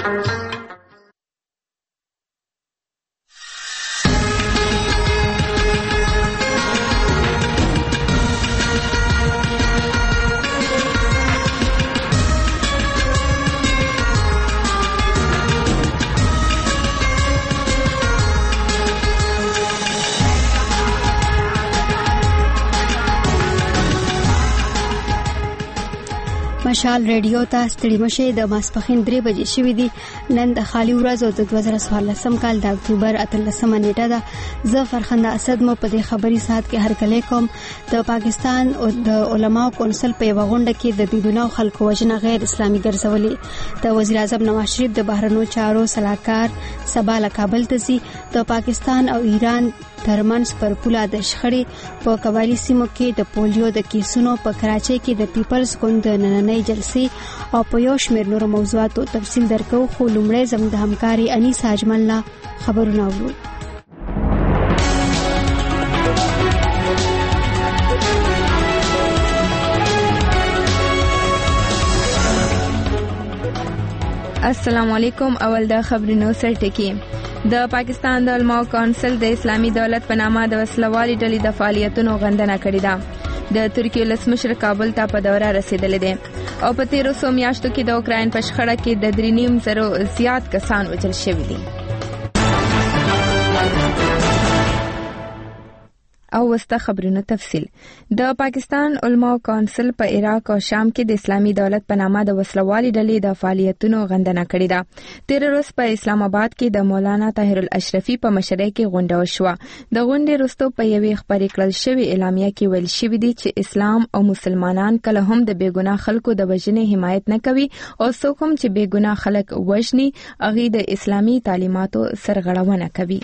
مشال ریډیو ته ستړي مشه د ماسپخین 3 بجې شوې دي. نن د خالي ورځو د 2014 کال د اکتوبر 18 نیټه ده. زه فرخنده اسد مو په دې خبري ساعت کې هرکلی کوم. د پاکستان او د علماو کونسل په غونډه کې د بیګناو خلکو وژنه غیر اسلامي ګرځولې. د وزیر اعظم نواز شریف د بهرنیو چارو صلاحکار سبا له کابل ته ځي. د پاکستان او ایران ترمنځ پر پوله د شخړې په قبایلی سیمو کې د پولیو د کیسونو په کراچۍ کې د پیپلز ګوند د نننۍ جلسې او په یو شمېر نورو موضوعاتو تفصیل درکو. خو لومړی زموږ د همکاري انیس اجمل نه خبرونه اورو. السلام علیکم. اول د خبرونو سرټکی. د پاکستان د علماو کونسل د اسلامي دولت په نامه د وسلوالي ډلې د فعالیتونو غندنه کړې ده. د ترکیې ولسمشر کابل ته په دوره رسیدلی دی او په تیرو څو میاشتو کې د اوکراین په شخړه کې د 3.5 زیات کسان وژل شوي دي. او وسته خبرونه تفصیل. د پاکستان علماو کونسل په عراق او شام کې د اسلامي دولت په نامه د وسلوالي ډلې د فعالیتونو غندنه کړې ده. تیر ورځ په اسلام آباد کې د مولانا طاهر الاشرفي په مشرۍ کې غونډه وشوه. د غونډې وروسته په یوې خبرې کړل شوې اعلامیه کې ویل شوی دی چې اسلام او مسلمانان کله هم د بیګناه خلکو د وژنې حمایت نه کوي او څوک هم چې بیګناه خلک وژني هغه د اسلامي تعلیماتو سرغړونه کوي.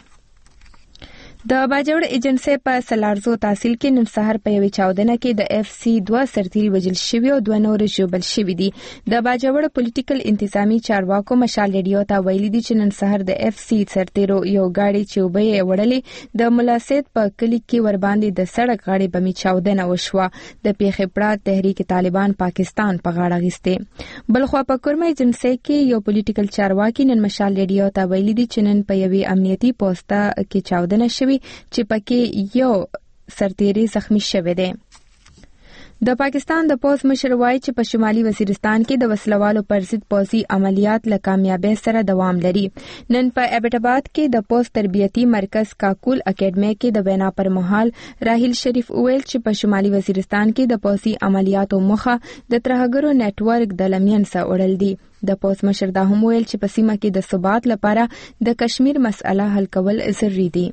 د باجوړ ایجنسی په سلارزو تحصیل کې نن سحر په یوې چاودنه کې د FC 2 سرتیري وژل شوي او 2 نور ژوبل شوي دي. د باجوړ پولیټیکل انتظامی چارواکو مشال ریډیو ته ویلي دي چې نن سحر د FC سرتیرو یو گاډي چې وبې وړلې د ملاسید په کلی کې ور باندې د سړک غاړې بمي چاودنه وشوه. د پیښې پړه تحریک طالبان پاکستان په غاړه غسته. بلخوا په کورمه ایجنسی کې یو پولیټیکل چارواکي نن مشال ریډیو ته ویلي دي چې نن په یوې امنیتي پوسټه کې چاودنه شوي چې پکې یو سرتیری زخمی شوی دی. د پاکستان د پوز مشر وایي چې په شمالي وزیرستان کې د وسلوالو پر ضد پوزي عملیات له کامیابی سره دوام لري. نن په ایبټ آباد کې د پوز تربیتی مرکز کاکول اکیډمي کې د وینا پر مهال راهیل شریف ویل چې په شمالي وزیرستان کې د پوزي عملیاتو مخه د ترهګرو نتورک د لمین سره وړل دي. د پوز مشر دا هم ویل چې په سیمه کې د ثبات لپاره د کشمیر مسله حل کول ضروري دي.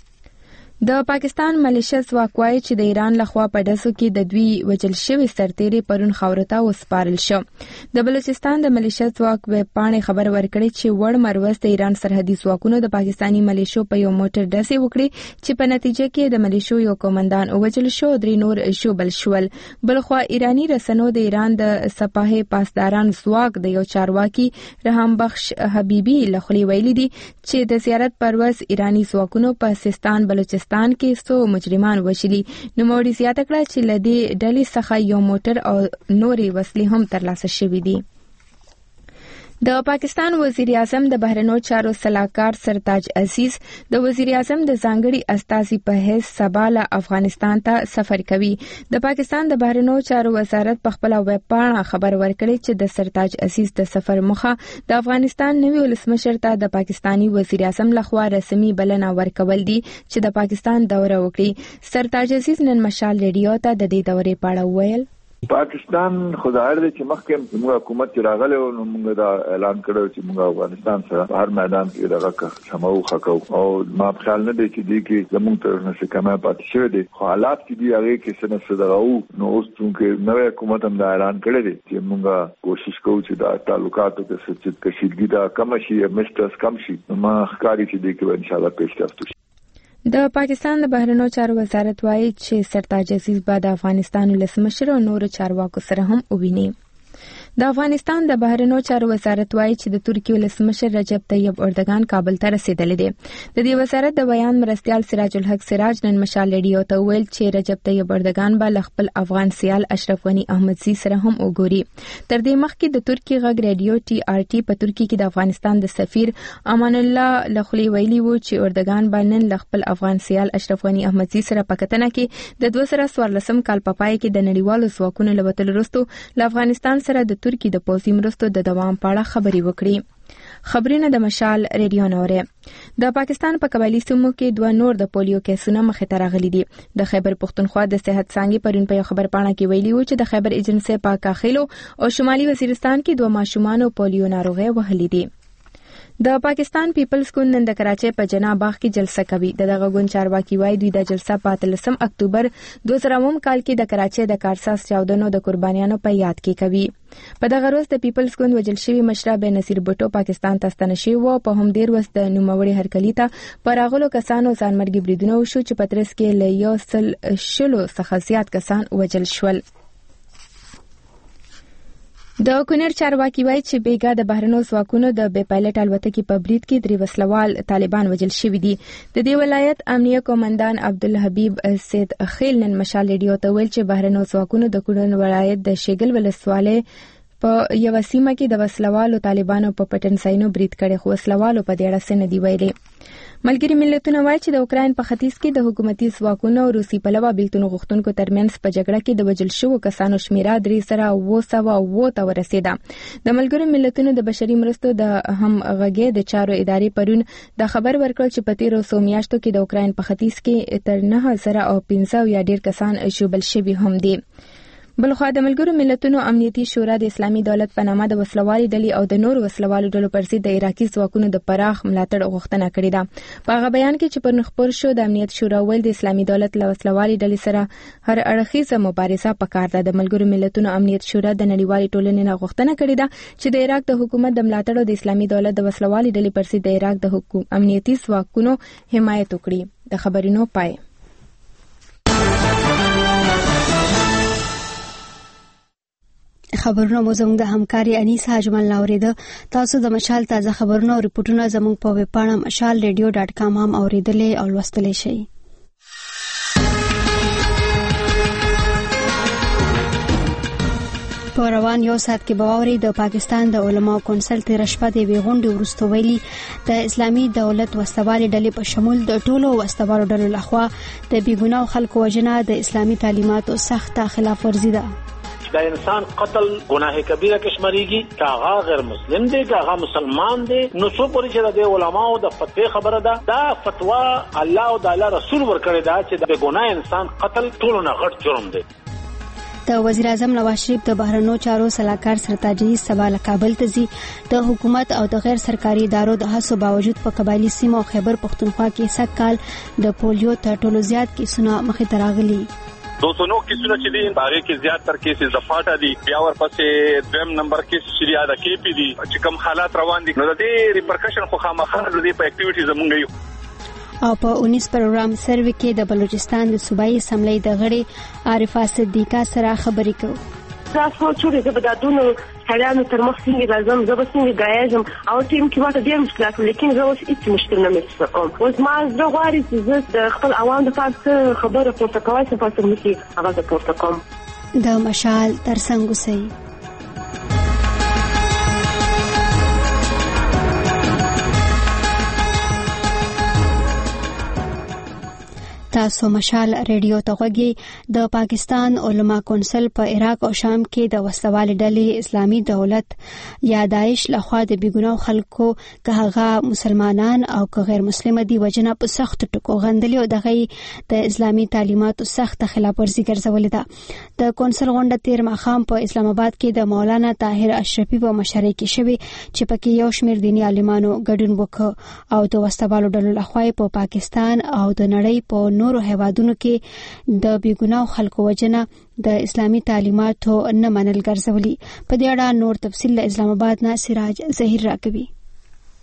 د پاکستان ملیشیا ځواک وایي چې د ایران لخوا په ډزو کې د دوی وژل شوي سرتیري پرون خاورته وسپارل شو. د بلوچستان د ملیشیا ځواک به پاڼې خبر ورکړي چې وړ مروز د ایران سرحدي ځواکونو د پاکستانی ملیشو په یو موټر ډزې وکړي چې په نتیجه کې د ملیشو یو کمانډان وژل شو او 3 نور ژوبل شول. بلخوا ایرانی رسنیو د ایران د سپاه پاسداران ځواک د یو چارواکي رحم بخش حبیبي لخوا ویلي دي چې د زیارت پرواز ایرانی ځواکونو په سیستان بلوچستان کې څو مجرمان وشلي. نو موري زیاته کړه چې لدی ډلې څخه یو موټر او نوري وسلې هم ترلاسه شوې دي. د پاکستان وزیر اعظم د بهرنیو چارو صلاحکار سرتاج عزیز د وزیر اعظم د ځانګړي استازي په حیث سبا له افغانستان ته سفر کوي. د پاکستان د بهرنیو چارو وزارت په خپل ویب پاڼه خبر ورکړی چې د سرتاج عزیز د سفر مخه د افغانستان نوي ولسمشر ته د پاکستانی وزیر اعظم لخوا رسمي بلنه ورکول دي چې د پاکستان دوره وکړي. سرتاج عزیز نن مشال ریډیو ته د دې دورې په اړه ویل. پاکستان خدای دې چې مخکې موږ حکومت راغله او موږ دا اعلان کړو چې موږ افغانستان سره هر میدان کې دغه سمو خکو او ما خیال نه دی چې دې کې زموږ تر نشه کمه پاتې شوی دي. خو حالات چې دی هغه کې څنګه صدراو نو اوس چې نوې حکومت هم دا اعلان کړی دی چې موږ کوشش کوو چې دا تعلقاتو کې سچت کشیدګي دا کم شي مسترس کم شي. ما ښکاری چې دې کې ان شاء الله پیشرفت وشي. د پاکستان د بهرنیو چارو وزارت وایي چې سرتاج عزیز به د افغانستان ولسمشر او نورو چارواکو سره هم وویني. د افغانستان د بهرنیو چارو وزارت وایي چې د ترکیې ولسمشر رجب طیب اردوغان کابل ته رسیدلی دی. د دې وزارت د بیان مرستیال سراج الحق سراج نن مشال ریډیو ته ویل چې رجب طیب اردوغان به خپل افغان سیال اشرف غنی احمدزي سره هم وګوري. تر دې مخکې د ترکیې غږ ریډیو TRT په ترکیې کې د افغانستان د سفیر امان الله لخلی ویلي وو چې اردوغان به نن خپل افغان سیال اشرف غنی احمدزي سره په کتنه کې د 2014 کال په پای کې د نړیوالو ځواکونو له وتلو وروسته له افغانستان سره د ترکیې د پوځي مرستو د دوام په اړه خبرې وکړي. خبرونه د مشال ریډیو نوره. د پاکستان په قبایلی سیمو کې 2 نور د پولیو کیسونه مخې ته راغلي دي. د خیبر پختونخوا د صحت څانګې پرون په خبر پاڼه کې ویلي و چې د خیبر ایجنسی په کاخیلو او شمالي وزیرستان کې 2 ماشومان پولیو ناروغي وهلي دي. د پاکستان پیپلز ګوند نن د کراچۍ په جناح باغ کې جلسه کوي. دغه ګوند چارواکي وایي دوی د جلسه په 13 اکتوبر 2000 کال کې د کراچۍ د کارساز چاودنو د قربانیانو په یاد کې کوي. په دغه ورځ د پیپلز ګوند وجل شوی مشر بنصیر بوټو پاکستان ته ستنه شوی و. په هم ډیر وس د نوموړي هرکلی ته پراغلو کسانو ځانمرګي بریدونه وشو چې پترس کې له 100 څخه زیات کسان وجل شول. د کونړ چارواکي وایي چې بیګا د بهرنیو ځواکونو د بې پایلټ الوتکې په برید کې 3 وسلوال طالبان وجل شوي دي. د دې ولایت امنیه قومندان عبدالحبیب سید خیل نن مشال ریډیو ته ویل چې بهرنیو ځواکونو د کونړ ولایت د شیګل ولسوالۍ په یو سیمه کې د وسلوالو طالبانو په پټنساینو برید کړي خو وسلوالو په دې اړه څه نه دی ویلي. ملګری ملتونه وایي چې د اوکراین په ختیځ کې د حکومتي ځواکونو او روسي پلوه بیلتون غوښتونکو ترمنځ په جګړه کې د وژل شوو کسانو شمیره 300 ته ورسیده. د ملګرو ملتونو د بشري مرستو د همغږۍ د چارو ادارې پرون د خبر ورکړ چې په تیرو څو میاشتو کې د اوکراین په ختیځ کې تر 9015 یا ډیر کسان ژوبل شوي هم دي. بلخوا د ملګرو ملتونو امنیتي شورا د اسلامي دولت په نامه د وسلوالي ډلې او د نورو وسلوالو ډلو پر ضد د عراقي ځواکونو د پراخ ملاتړ غوښتنه کړې ده. په هغه بیان کې چې پر خبر شو د امنیت شورا ویل د اسلامي دولت له وسلوالي ډلې سره هر اړخیزه مبارزه پکار ده. د ملګرو ملتونو امنیت شورا د نړیوالې ټولنې نه غوښتنه کړې ده چې د عراق د حکومت د ملاتړ او د اسلامي دولت د وسلوالي ډلې پر ضد د عراق د امنیتي ځواکونو حمایت وکړي. د خبرونو پای. خبرونه مو زموږ د همکاري انیسه اجمل ناوریده. تاسو د مشال تازه خبرونه او ریپورتونه زموږ په ویب پاڼه mashalradio.com هم اوریدلې او لوستلې شئ. په روان یو ساعت کې باوري د پاکستان د علماو کونسل تیر شپه د غونډې وروسته ویلي د اسلامي دولت وسوالي ډلې په شمول د ټولو وسوالو ډلو لخوا د بیګناو خلکو وژنه د اسلامي تعلیماتو سخته خلاف ورزي ده. دا انسان قتل گناه کبیره کې شماريږي، کاغه غیر مسلم دی کاغه مسلمان دی. نو څو پورې چې د علماو د فتوا خبره ده، دا فتوا الله او د الله رسول ورکړی دا چې د گناه انسان قتل ټول نه غټ جرم دی. د وزیر اعظم نواز شریف د بهرنیو چارو سلاکار سرتاج سبا له کابل ته ځي. د حکومت او د غیر سرکاري ادارو د هڅو باوجود په قبایلی سیمو خیبر پختونخوا کې سږ کال د پولیو تر ټولو زیات کیسونه مخې ته راغلي. 209 کیسونه چې دي هغه کې زیات تر کیسز د فاټا دي، بیا ورپسې دویم نمبر کیس چې دا د کې پی دي چې کوم حالات روان دي. نو د دې ریپرکشن خو خامخا د دې په اکټیویټیز زمونږ یو. او په 19 پروګرام سروې کې د بلوچستان د صوبایي اسمبلی د غړي عارفه صدیقه سره خبرې کوو. تاسو چې د بدادونو حیرانو تر مخ څنګه لازم زه به څنګه ګایزم او ټیم کې ماته ډېر مشکلات لیکن زه اوس هیڅ مشکل نه محسوس کوم. اوس ما زه غواړم چې زه د خپل عوام د پاره خبره پورته کوم چې پاتې مشي هغه پورته کوم. د مشال ترڅنګ اوسئ. تاسو مشال ریډیو ته غوږی. د پاکستان علما کونسل په عراق او شام کې د وسلوال ډلې اسلامي دولت یا داعش لخوا د بیګناو خلکو که هغه مسلمانان او که غیر مسلمان دي وجنه په سخت ټکو غندلي او دغه د اسلامي تعلیماتو سخت خلاف ورزي ګرځولې ده. د کونسل غونډه تیر ماښام په اسلام آباد کې د مولانا طاهر اشرفي په مشرۍ کې شوې چې پکې یو شمېر دیني عالمانو ګډون وکړ او د وسلوالو ډلو لخوا په پاکستان او د نړۍ په نورو هیوادونو کې د بیګناو خلکو وجنه د اسلامي تعلیماتو نه منل ګرځولي. په دې اړه نور تفصیل له اسلام آباد نه سراج ظهیر راکوي.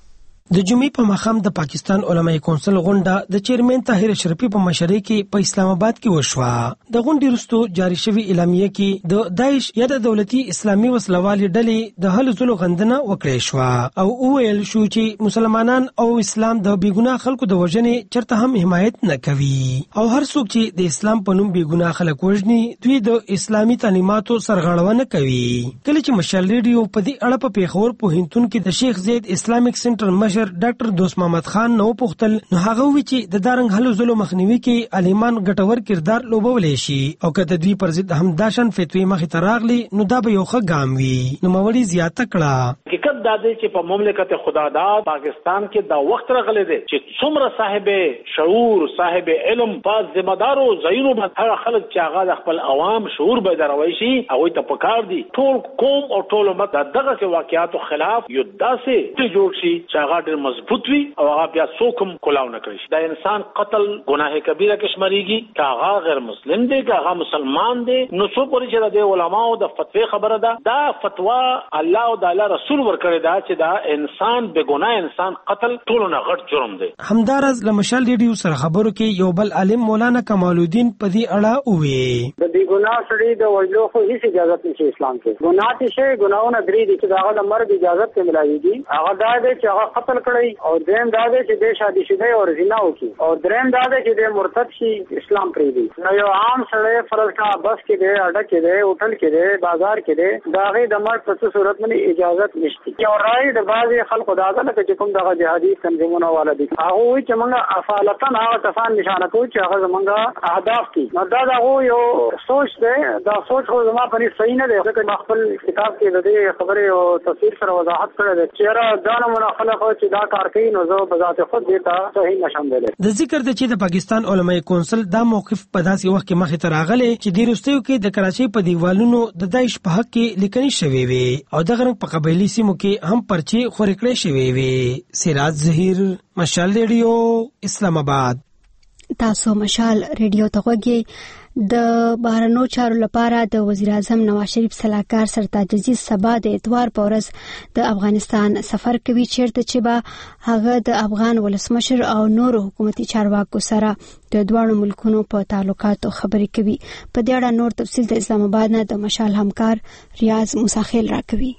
د جمعې په ماښام د پاکستان علماء کونسل غونډه د چیرمن طاهر اشرفي په مشرۍ کې په اسلام آباد کې وشوه. د غونډې وروسته جاری شوی اعلامیه کې د داعش یا د دولتي اسلامي وسلوالې ډلې د هلو ځلو غندنه وکړې شوه او وویل شو چې مسلمانان او اسلام د بیګناه خلکو د وژنې چرته هم حمایت نه کوي او هر څوک چې د اسلام په نوم بیګناه خلک وژني دوی د اسلامي تعلیماتو سرغړونه کوي. کله چې مشال ریډیو په دې اړه په پیښور پوهنتون کې د شیخ زید اسلامیک سنټر مشر ډاکټر دوست محمد خان نو پوښتل نو هغه وی چې د دارنګ هلو ځلو مخنیوي کې عالمان ګټور کردار لوبولی شي او که د دوی پر ضد همداشن فتوی مخې ته راغلي نو دا به یو ښه ګام وي. نو مولوي زیاته کړه حقیقت دا دی چې په مملکت خداداد پاکستان کې دا وخت راغلی دی چې څومره صاحب شعور صاحب علم په ذمہدارو ځایونو باندې خلک چې هغه د خپل عوام شعور بیداروي شي هغه ته پکار دي ټول قوم او ټول امت دغه واقعاتو خلاف یو داسې جوړ شي چې هغه مضبوط وي او هغه بیا څوک کولاو نه کړي. دا انسان قتل گناه کبیره کې شماريږي که هغه غیر مسلم دی که هغه مسلمان دی نو څو پورې چې د علماو د فتوی خبره ده دا فتوا الله او د الله رسول ورکړی دا چې دا انسان بے ګناه انسان قتل ټول نه غټ جرم دی. همدارز لمشال ریډیو سره خبرو کې یو بل عالم مولانا کمال الدین په دې اړه وویل د بے ګناه سړي د وژلو خو هیڅ اجازه نشته اسلام کې. ګناه چې ګناونه درې دي چې دا د مرګ اجازه ته ملایږي هغه دا دی چې هغه قتل کړی او دریم دا دی چې د شادي شوی او زنا وکړي او دریم دا دی چې د مرتد شي اسلام پرې دی. نو یو عام سړی فرض کا بس کې دی اډه کې دی هوټل کې دی بازار کې دی دا غي د مرګ په صورت باندې اجازه نشته. یو راي د بعضي خلکو دا ده چې کوم دغه جهادي تنظیمونه والا دي هغه وي چې موږ افعالتن هغه کسان نشانه کوي چې هغه زمونږ اهداف دي. نو دا یو سوچ دی دا سوچ خو زما په نس صحیح نه دی ځکه خپل کتاب کې د دې خبرې او تفسیر سره وضاحت کړی دی چې را دا نه منخلق چې دا کار کوي نو زه بذات خود دیتا صحیح نشم ویلی. د ذکر د چې د پاکستان علماء کونسل دا موقف په داسې وخت کې مخې ته راغلی چې د وروستیو کې د کراچۍ په دیوالونو د داعش په حق کې لیکنې شوې وې او دغه رنګ په قبایلي سیمو کې هم پرچې خورې کړې شوې وې. سراج ظهیر مشال ریډیو اسلام آباد. تاسو مشال ریډیو ته غوږی. د بهرنیو چارو لپاره د وزیر اعظم نواز شریف سلاکار سرتاج عزیز سبا د اتوار په ورځ د افغانستان سفر کوي چیرته چې به هغه د افغان ولسمشر او نورو حکومتي چارواکو سره د دوه ملکونو په تعلقاتو خبرې کوي. په دې اړه نور تفصیل د اسلام آباد نه د مشال همکار ریاض مساخیل راکوي.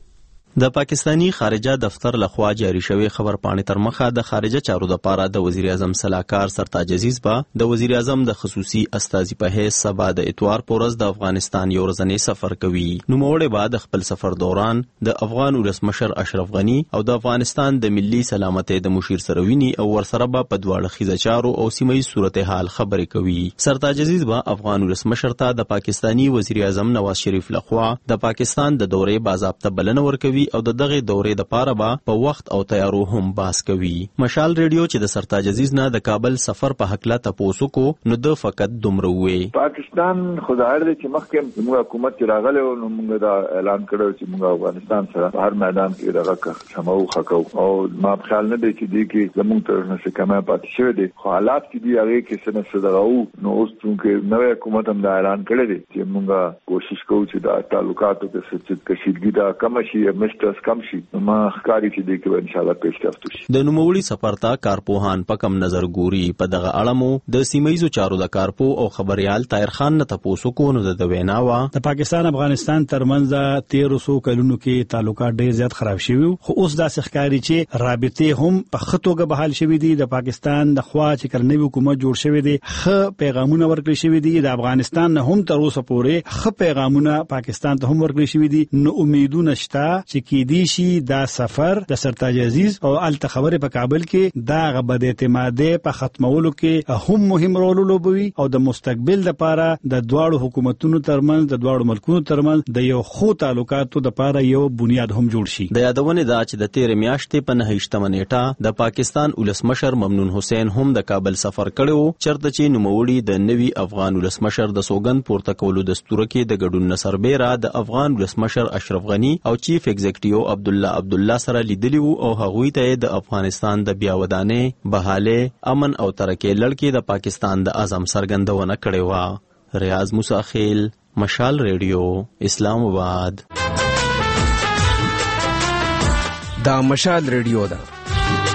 د پاکستانی خارجه دفتر لخوا جاری شوی خبر پاڼې تر مخه د خارجه چارو د پاره د وزیر اعظم سلاکار سرتاج عزیز با د وزیر اعظم د خصوصي استازي په حیث سبا د اتوار پورز د افغانستان یو ورځنی سفر کوي. نو موړې بعد خپل سفر دوران د افغان ولسمشر اشرف غنی او د افغانستان د ملي سلامتۍ د مشیر سره ویني او ورسره به په دواړه خیزه چارو او سیمه صورتحال خبرې کوي. سرتاج عزیز با افغان ولسمشر ته د پاکستانی وزیر اعظم نواز شریف لخوا د پاکستان د دورې باضابطه بلنه ورکوي او د دغه دورې د پاره به په وخت او تیارو هم باس کوي. مشال ریډیو چې د سرتاج عزیز نه د کابل سفر په حق لا تاسو کو نو د فقط دومره وې پاکستان خدای دې چې مخکې موږ حکومت راغله او موږ دا اعلان کړو چې موږ افغانستان سره په هر میدان کې دغه سمو خکو او ما خیال نه دی چې دې کې زموږ تر نشه کمه پاتې شوی دي خو حالات چې دی هغه کې څه نه صدراو نو اوس چې نوې حکومت هم دا اعلان کړی دی چې موږ کوشش کوو چې دا تعلقاتو کې څه کشیدګي دا کم شي مسترس کم شي ما ښکاری چې دې کې ان شاء الله پیشرفت وشي. د نوموړي سفر ته کارپوهان په کم نظر ګوري. په دغه اړه مو د سیمایي چارو د کارپو او خبريال طاهر خان نه تاسو کو نو د ویناوا د پاکستان افغانستان ترمنځ 1300 کلونو کې تعلقات ډېر زیات خراب شوي خو اوس دا ښکاری چې رابطې هم په خطوګه بحال شوي دي. د پاکستان د خوا چې کلنوي حکومت جوړ شوی دی خ پیغامونه ورکړي شوي دي د افغانستان نه هم تر اوسه پورې خ پیغامونه پاکستان ته هم ورکړي شوي دي. نو امیدونه شته چې کې دي شي دا سفر د سرتاج عزیز او الته خبره په کابل کې دا غبد اعتمادي په ختمولو کې هم مهم رول لوبوي او د مستقبل لپاره د دواړو حکومتونو ترمنځ د دواړو ملکونو ترمنځ د یو خو تعلقاتو لپاره یو بنیاد هم جوړ شي. د یادونه دا چې د 13 میاشتې په 9 نیټه د پاکستان ولسمشر ممنون حسین هم د کابل سفر کړو چرته چې نوموړي د نوي افغان ولسمشر د سوګند پورته کولو دستور کې د ګډون نصربیره د افغان ولسمشر اشرف غنی او چیف ایگزیکټیو عبدالله سره لیدلی وو او هغوی ته د افغانستان د بیا ودانې بحاله امن او ترقی لړکې د پاکستان د اعظم سرګندونه کړې و. ریاض مساخیل مشال ریډیو اسلام آباد. دا مشال ریډیو ده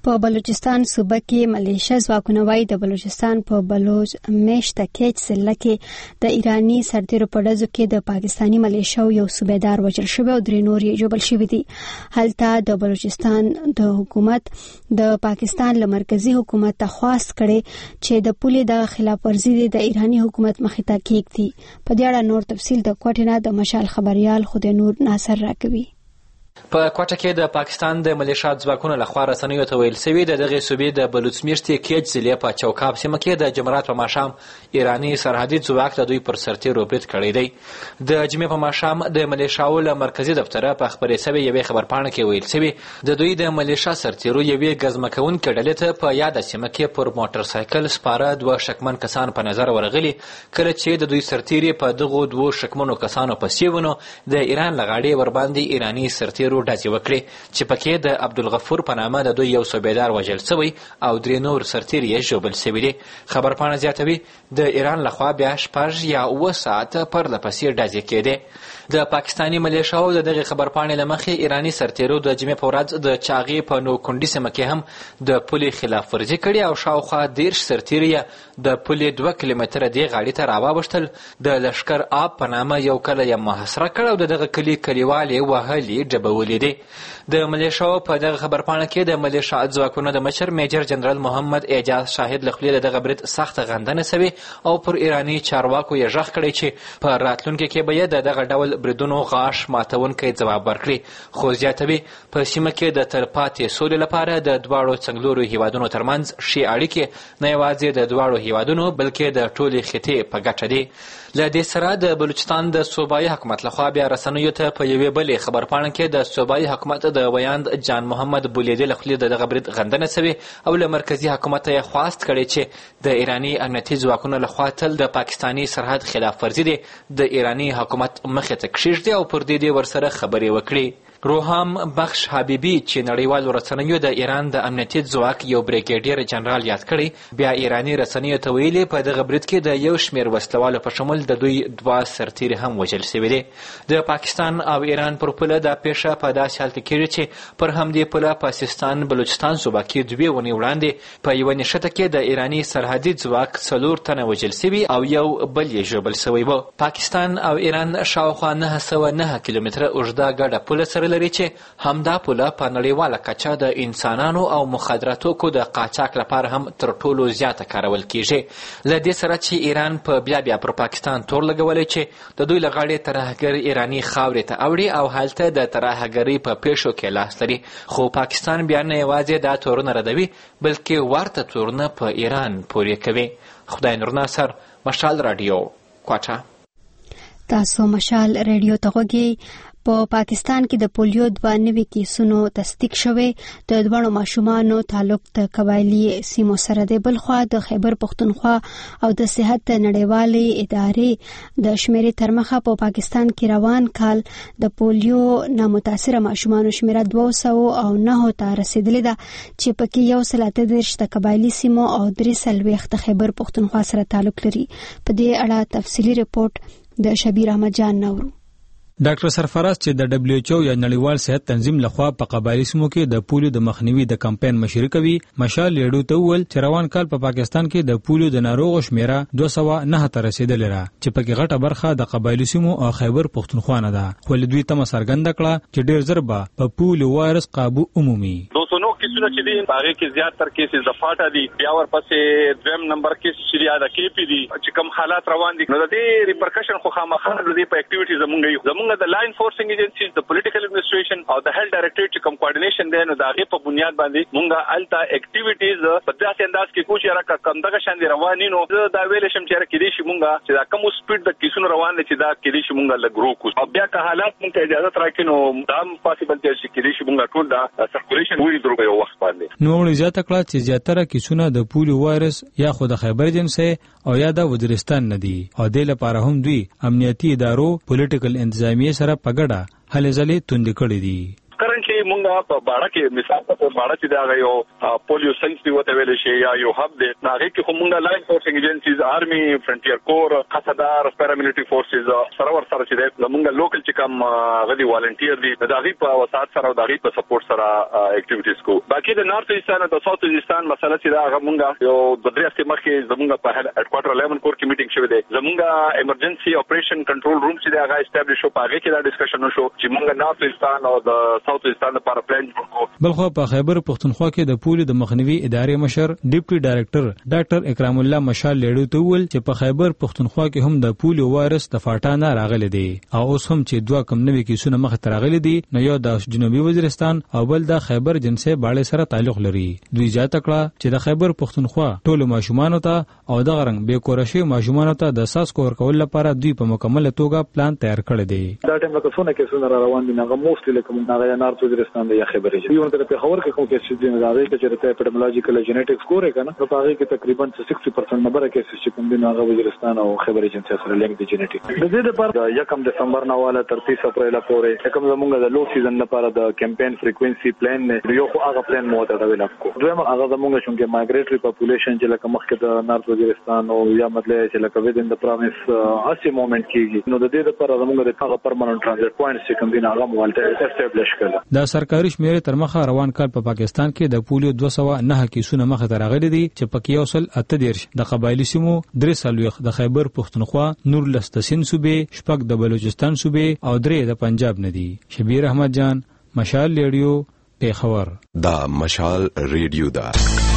په بلوچستان صوبه کې ملیشه ځواکونه وايي د بلوچستان په بلوچ میشته کېچ ضلع کې د ایرانی سرتیرو په ډزو کې د پاکستانی ملیشو یو صوبیدار وژل شوی او 3 نور یې ژوبل شوي دي. هلته د بلوچستان د حکومت د پاکستان له مرکزی حکومت ته خواست کړي چې د پولې د خلاف ورزي د ایرانی حکومت مخې ته کېږدي. په دې اړه نور تفصیل د کوټې نه د مشال خبريال خدای نور ناصر راکوي. په کوټه کې د پاکستان د ملیشیات ځواکونو لخوا رسنیو ته ویل شوی د دغه صوبې د بلوچ میشتې کېچ ضلع په چوکاب سیمه کې د جمعرات په ماښام ایرانی سرحدي ځواک د دوی پر سرتیرو برید کړی دی. د جمعې په ماښام د ملیشیاو له مرکزی دفتره په خبرې شوې یوې خبرپاڼه کې ویل شوی د دوی د ملیشیا سرتیرو یوې ګزمکونکې ډلې ته په یاده سیمه کې پر موټر سایکل سپاره 2 شکمن کسان په نظر ورغلي. کله چې د دوی سرتیري په دغو 2 شکمنو کسانو پسې ونو د ایران لغاړي ور باندې ایرانی سرتیرو ډزې وکړي چې پکې د عبدالغفور په نامه د دوی یو صوبیدار وژل شوی او 3 نور سرتیري یې ژوبل شوي دي. خبرپاڼه زیاتوي د ایران لخوا بیا 6 یا 7 ساعته پرله پسې ډزې کېدې. د پاکستانی ملیشیاو د دغه خبرپاڼې له مخې ایرانی سرتیرو د جمعې په ورځ د چاغې په نوکونډي سیمه کې هم د پولې خلاف ورزي کړې او شاوخوا 10 سرتیري د پولې 2 کیلومتره دی غاړې ته راواوښتل. د لشکر آب په نامه یو کلی یې محاصره کړ او دغه کلی کلیوال یې وهلي ډبولي دي. د ملیشیاو په دغه خبرپاڼه کې د ملیشیات ځواکونو د مشر میجر جنرال محمد اعجاز شاهد له خولې دغه برید سخت غندنه شوی او پر ایرانی چارواکو یې غږ کړی چې په راتلونکي کې به یې دغه ډول بریدونو غاښ ماتونکی ځواب ورکړي. خو زیاتوي په سیمه کې د تلپاتې سولې لپاره د دواړو څنګلورو هیوادونو ترمنځ ښې اړیکې نه یوازې د دواړو هیوادونو بلکې د ټولې خطې په ګټه دي. له دې سره د بلوچستان د صوبایي حکومت لخوا بیا رسنیو ته په یوې بلې خبرپاڼه کې د صوبایي حکومت د ویاند جان محمد بولیدې له خولې دغه برید غندنه شوې او له مرکزي حکومت یې خواست کړی چې د ایرانی امنیتي ځواکونو لخوا تل د پاکستانی سرحد خلاف ورزي دي د ایرانی حکومت مخې ته کښېږدي او پر دې ورسره خبرې وکړي. روحام بخش حبیبی چې نړیوالو رسنیو د ایران د امنیتي ځواک یو بریګیډیر جنرال یاد کړی بیا ایرانی رسنیو ته ویلي په دغه برید کې د یو شمېر وسلوالو په شمول د دوی 2 سرتیري هم وژل شوي دي. د پاکستان او ایران پر پوله دا پیښه په داسې حال کې کېږي چې پر همدې پوله په سیستان بلوچستان صوبه کې 2 ونې وړاندې په یوه نښته کې د ایرانی سرحدي ځواک 4 تنه وژل شوي او یو بل یې ژوبل شوی و. پاکستان او ایران شاوخوا 909 کیلومتره اوږده ګډه پوله سره لري چې همدا پوله په نړیواله کچه د انسانانو او مخدراتو د قاچاق لپاره هم تر ټولو زیاته کارول کیږي. له دې سره چې ایران په بیا پر پاکستان تور لګولی چې د دوی له غاړې ترهګر ایرانی خاورې ته اوړي او هلته د ترهګرۍ په پیښو کې لاس لري. خو پاکستان بیا نه یوازې دا تورونه ردوي بلکې ورته تورونه په ایران پورې کوي. خدای نور ناصر، مشال رادیو، کوټه. تاسو مشال رادیو ته غوږی. په پاکستان کې د پولیو 2 نوي کیسونو تصدیق شوه. د دوه ماشومانو تعلق د قبایلی سیمو سره دی. بلخوا د خیبر پختونخوا او د صحت نړیوالې ادارې د شمیرې ترمخه په پاکستان کې روان کال د پولیو نامتاثره ماشومانو شمیره 209 ته رسیدلې ده چې پکې 138 د قبایلی سیمو او 340 د خیبر پختونخوا سره تعلق لري. په دې اړه تفصیلی رپورټ د شبیر احمد جان نورو. ډاکټر سرفراز چې د دبليو ایچ او یا نړیوال صحت تنظیم لخوا په قبایلی سیمو کې د پولیو د مخنیوي د کمپاین مشري کوي، مشال لیډو ته وویل چې روان کال په پاکستان کې د پولیو د ناروغو شمیره 209 ته رسیدلې ده چې پکې غټه برخه د قبایلی سیمو او خیبر پختونخوا نه ده. خو له دوی تمه څرګنده کړه چې ډېر ژر به په پولیو وایرس قابو عمومي. 209 کیسونه چې دي هغه کې زیاتره کیسز د فاټا دي، بیا ورپسې دویم نمبر کیس چې د کې پی دي چې کوم حالات روان دي. نو د دې ریپرکشن خو خامخا د دې په اکټیویټیز زمونږ د لاین enforcing agencies, the political administration او د هیلث ډایریکټریټ چې کوم کوارډینیشن دی نو د هغې په بنیاد باندې مونږ هلته اکټیویټیز په داسې انداز کې کوو چې یاره کم دغه شان دي رواني نو زه دا ویلی شم چې یاره کیدای شي مونږ چې دا کوم سپیډ د کیسونو روان دی چې دا کیدای شي مونږ لږ ورو کړو او بیا که حالات مونږ ته اجازت راکړي نو دا هم پاسبل دی چې کیدای شي مونږ ټول دا سرکولیشن ولیدرو په یو وخت باندې. نوموړي زیاته کړه چې زیاتره کیسونه د پولیو وایرس یا خو د خیبر ایجنسۍ او یا د وزیرستان نه دي او دې لپاره هم دوی امنیتي ادارو پولیټیکل انتظامیې سره په ګډه هلې ځلې توندې کړې دي. Currently, کې مونږه په باړه کې مثال په باړه چې دا یو پولیو ساينس دی وته ویل شي یا یو هب دی هغه کې کومه لاین فورسینګ ایجنسیز آرمي فرنټیر کور قصدار پیراملیټری فورسز سره چې دی مونږه لوکل چې کوم غدي والنټیر دی دا غي په وسات سره او دا غي په سپورټ سره اکټیویټیز کو باقي د نارث ایستان او د ساوث ایستان مسله چې دا هغه مونږه یو د درې هفته مخکې زمونږ په هډ کوارټر 11 کور کې میټینګ شوه دی زمونږ ایمرجنسي اپریشن کنټرول روم چې دا هغه اسټابلیش شو په هغه کې دا ډسکشن وشو چې مونږ نارث ایستان او د ساوث ایستان لپاره پلان جوړ کړو بلخو په خیبر پختونخوا کې د پولیو د مخنیوي ادارې مشر ډیپټي ډایریکټر ډاکټر اکرام الله مشال لیډو ته ویل چې په خیبر پختونخوا کې هم د پولیو وایرس د فاټا نه راغلي دی او اوس هم چې دوه کم نوي کیسونه مخ ته راغلي دي نو یو د جنوبي وزیرستان او بل د خیبر جنسي باړې سره تعلق لري دوی ځات کړه چې د خیبر پختونخوا ټول ماشومان ته او د غرنګ به کورشي ماشومان ته د اساس کور کول لپاره دوی په مکمل توګه پلان تیار کړی دی دا ټیم کې څونه کیسونه را روان دي هغه موستلی لکه موږ نارث وزیرستان د خیبر جنوبي ورته په خبر کې کوم کیسې دي نه راځي چې ته اپیډمیولوژیکل جینیټکس کور کنه نو هغه کې تقریبا 60% نمبر کیسې چې کوم دي هغه وزیرستان او خیبر جنسي سره لینک دي جینیټک د دې لپاره 1 دسمبر نه والا تر 30 اپریل پورې کوم زموږ د لو سیزن لپاره د کمپاین فریکوئنسي پلان نه یو خو هغه پلان مو ته ډیولپ کو دویم هغه زموږ شونکه مایګریټری پاپولیشن چې لکه مخکې د نارث وزیرستان او یا مطلب چې لکه ویدن د پروینس اسی مومنت کیږي نو د دې لپاره زموږ د هغه پرمننت ټرانزیټ پوینټس چې کوم دي هغه مولته اسټابلیش کړل د سرکاري شمیرې تر مخه روان کال په پاکستان کې د پولیو 209 کیسونه مخه ته راغلي دي چې پکې اوسل 38 د قبایلی سیمو 3 د خیبر پختونخوا نور لستسین صوبې شپږ د بلوچستان صوبې او 3 د پنجاب نه دي شبیر احمد جان مشال ریډیو پیښور دا مشال ریډیو دا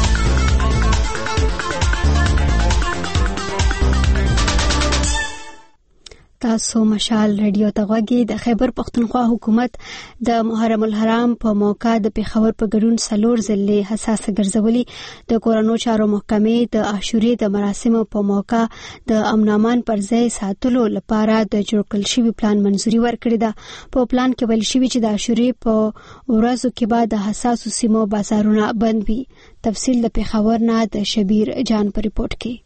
تاسو مشال ریډیو ته غوږی د خیبر پختونخوا حکومت د محرم الحرام په موقع د پیښور په ګډون سلور ضلع حساس ګرځولي د کورونو چارو محکمې د عاشوري د مراسمو په موقع د امنامان پر ځای ساتلو لپاره د جوړ کړل شوی پلان منځوري ورکړی ده په پلان کې ویل شوی چې د عاشوري په ورځو کې بعد د حساسو سیمو بازارونه بند وي تفصیل د پیښور نه د شبیر جان په ریپورت کې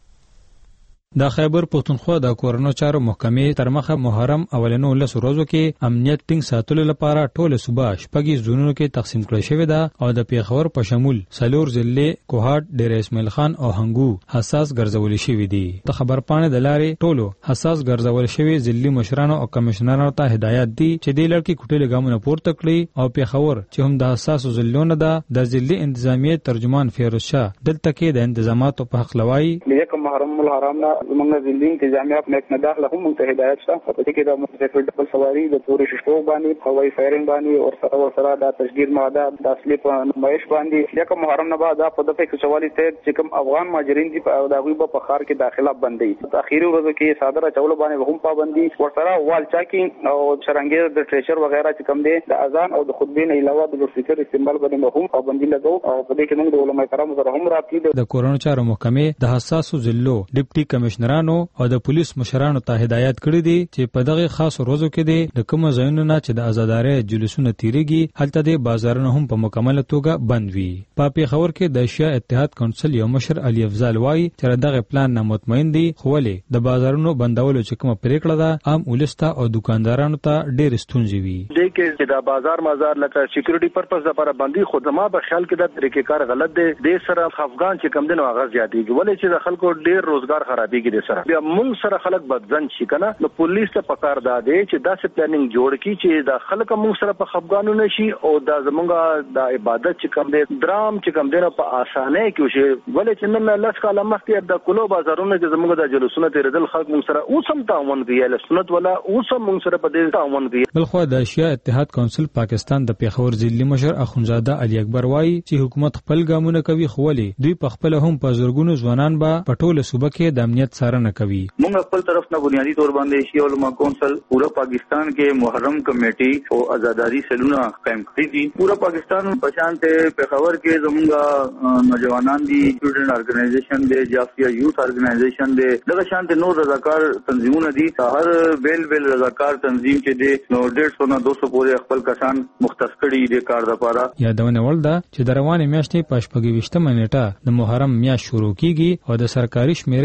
د خیبر پختونخوا د کورونو چارو محکمې تر مخه محرم اولنو 10 ورځو کې امنیت ټینګ ساتلو لپاره ټول صوبه شپږ زونونو کې تقسیم کړل شوی ده او د پیښور په شمول سلور ضلع کوهاټ ډیر اسماعیل خان او هنګو حساس ګرځول شوی دي د خبر پاڼې د لارې ټولو حساس ګرځول شوی ضلعي مشرانو او کمشنرانو ته هدایت دي چې د لړکی کوټې ګامونه پورته کړي او پیښور چې هم د حساس ضلعونو ده د ضلعي انتظامیه ترجمان فیروز شاه دلته کې د انتظاماتو په حق لوي لیکن محرم الحرام زمونږ ضلعي انتظامیه په مکنه داخله هم ته هدایت شته په دې کې د موټرسایکل ډبل سواری د تورې ششتو باندې هوایي فایرینګ باندې او سره د تشدید ماده د اصلي په نمایش باندې لیکن محرم نه بعد په دغه کې سوالي ته چې کوم افغان ماجرین دي په دغه په خار کې داخله بندي په اخیری ورځو کې صادره چول باندې هم پابندي ورسره وال چاکینګ او شرنګي د ټریشر وغیرہ چې کوم دي د اذان او د خطبې نه علاوه د سپیکر استعمال باندې هم پابندي لګو او په دې کې موږ د علماء کرام سره هم راځي د کورونو چارو محکمې د حساسو ضلعو ډیپټي کمشنرانو او د پولیس مشرانو ته هدایت کړی دي چې په دغه خاص ورځو کې د کوم ځایونو نه چې د آزاداري جلوسونه تیریږي هلته د بازارونو هم په مکمل توګه بند وي په پیښور کې د اشیا اتحاد کونسل یو مشر علي افضل وایي چې دغه پلان نه مطمئن دي خو ولې د بازارونو بندولو چې کومه پریکړه ده عام ولستا او دکاندارانو ته ډېر ستونزې وي د کې د بازار لکه سکیورټي پرپس لپاره باندې خو زما په خیال کې د طریقې کار غلط دی د سره افغان چې کم دنو غاز زیاتېږي ولې چې د خلکو ډېر روزګار خرابېږي د سره بیا موږ سره خلک بدځن شي کنه نو پولیس ته پکار دی چې داسې پلانینګ جوړ کړي چې د خلکو موږ سره په خفګانو نشي او د زمونږه د عبادت چې کم دی درام چې کم دی په اسانه کې شي ولې چې نن الله تعالی مخکې د کلو بازارونو کې زمونږ د جلوسونو تیرېدل خلک موږ سره اوسم تعاون کوي له سنت ولا اوسم موږ سره په دې تعاون کوي بلخو د اشیا اتحاد کونسل پاکستان د پیښور ضلعي مشر اخونزاده علي اکبر وایي چې حکومت خپل ګامونه کوي خو ولې دوی په خپل هم په زورګونو ځوانان به په ټوله صوبه کې د امنیت څارنه کوي موږ خپل طرف نه بنیادی طور باندې شیعه علماء کونسل پورا پاکستان کې محرم کمیټي او آزاداری سلونه قائم کړی دي پورا پاکستان په شان ته پیښور کې زموږه نوجوانان دي سټوډنټ ارګنایزیشن دي جافیا یوث ارګنایزیشن دي دغه شان ته نور رضاکار تنظیمونه دي هر بیل رضاکار تنظیم چې دي نو 150 نه 200 پورې خپل کسان مختص کړي دي کار لپاره یادونه ولدا چې د روانې میاشتې په 28 نیټه د محرم میاشت شروع کیږي او د سرکاري شمیرې تر مخه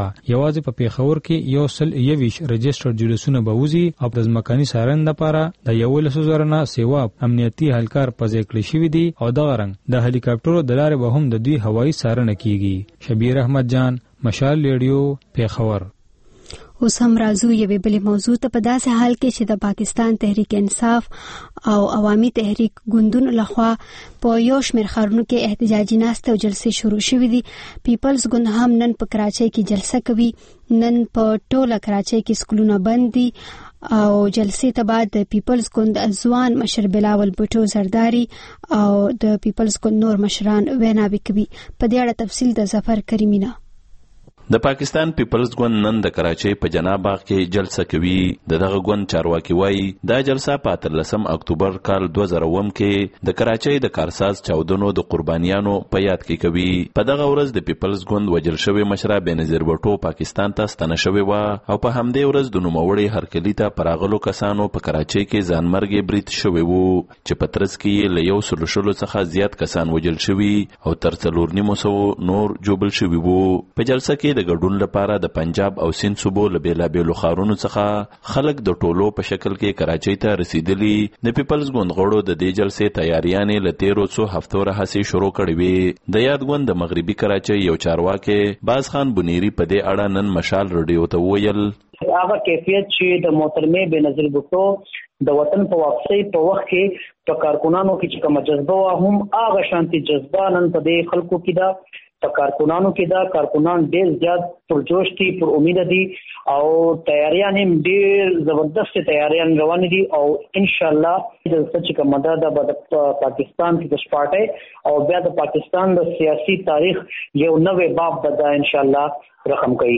څخه یوازې په پیښور کې 121 رجسټر جلوسونه به وزي او د ځمکني څارنې لپاره د 11,000 نه سیوا امنیتي هلکار په ځای کړی شوی دي او دغه رنګ د هلیکاپټرو د لارې به هم د دوی هوایي څارنه کیږي. شبیر احمد جان، مشال ریډیو، پیښور. اوس هم راځو یوې بلې موضوع ته. په داسې حال کې چې د پاکستان تحریک انصاف او عوامي تحریک ګوندونو لخوا په یو شمېر ښارونو کې احتجاجي ناستې او جلسې شروع شوې دي. پیپلز ګوند هم نن په کراچۍ کې جلسه کوي. نن په ټوله کراچۍ کې سکولونه بند دي او جلسې ته بعد د پیپلز ګوند ځوان مشر بلاول بوټو زرداری او د پیپلز ګوند نور مشران ویناوې کوي. په دې اړه تفصیل د ظفر کریمینه. د پاکستان پیپلز ګوند نن د کراچۍ په جناب باغ کې جلسه کوي. دغه ګوند چارواکي وایي دا جلسه په 13 اکتوبر کال 2000 کې د کراچۍ د کارساز چاودنو د قربانیانو په یاد کې کوي. په دغه ورځ د پیپلز ګوند وژل شوی مشر بېنظیر بوټو پاکستان ته ستنه شوی و او په همدې ورځ د نوموړي هرکلي ته پراغلو کسانو په کراچۍ کې ځانمرګي برید شوی وو چې په ترڅ کې له 100 څخه زیات کسان وژل شوي او تر 4.5 نور جوبل شوي وو. په جلسه کې د ګډون لپاره د پنجاب او سند صوبو له بیلابیلو ښارونو څخه خلک د ټولو په شکل کې کراچۍ ته رسیدلي. د پیپلز ګوند غړو د دې جلسې تیاریانې له 13 هفتو راهیسې شروع کړې وې. د یاد ګوند د مغربي کراچۍ یو چارواکي باز خان بنيري په دې اړه نن مشال ریډیو ته وویل هغه کیفیت چې د محترمه بېنظیر بوټو د وطن په واپسۍ په وخت کې په کارکونانو کې چې کومه جذبه هم هغه شانتي جذبه نن په دې خلکو کې ده. په کارکونانو کې دا کارکونان ډېر زیات پرجوش دي، پر امید دي او تیاریان هم ډېر زبردست تیاریان روان دي او ان شاء الله د سچ کومه د پاکستان کې د سپارټي او بیا د پاکستان د سیاسي تاریخ یو نوې باب به ان شاء الله رقم کوي.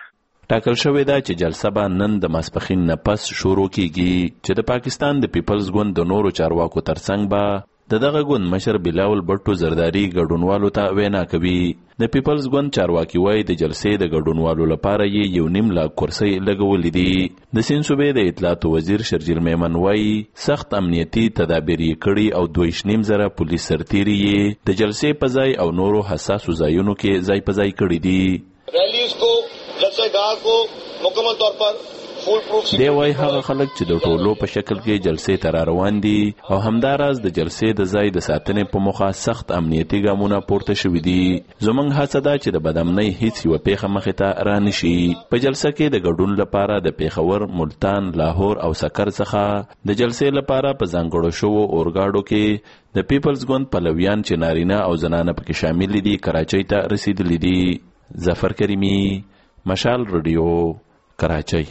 ټاکل شوې ده چې جلسه به نن د ماسپښین نه پس شروع کیږي چې د پاکستان د پیپلز ګوند د نورو چارواکو ترڅنګ به دغه ګوند مشر بلاول بوټو زرداری ګډونوالو ته وینا کوي. د پیپلز ګوند چارواکي وایي د جلسې د ګډونوالو لپاره یې 1.5 لاک کرسۍ لګولې دي. د سند صوبې د اطلاعاتو وزیر شرجیل میمن وایي سخت امنیتي تدابیر یې کړي او 2.5 پولیس سرتیري یې د جلسې په ځای او نورو حساسو ځایونو کې ځای په ځای کړي دي. ریلیز کو جلسه گاہ کو مکمل طور پر دی وای هغه خلک چې د ټولو په شکل کې جلسې ته روان دي او همداراز د جلسې د ځای د ساتنې په موخه سخت امنیتي ګامونه پورته شوي دي. زموږ هڅه ده چې د بدامنۍ هیڅ یوه پیښه مخې ته رانشي. په جلسه کې د ګډون لپاره د پیښور، ملتان، لاهور او سکر څخه د جلسې لپاره په ځانګړو شوو اورګاډو کې د پیپلز ګوند پلویان چې نارینه او زنانه پکې شامل دي کراچۍ ته رسیدلي دي. ظفر کریمی، مشال ریډیو، کراچۍ.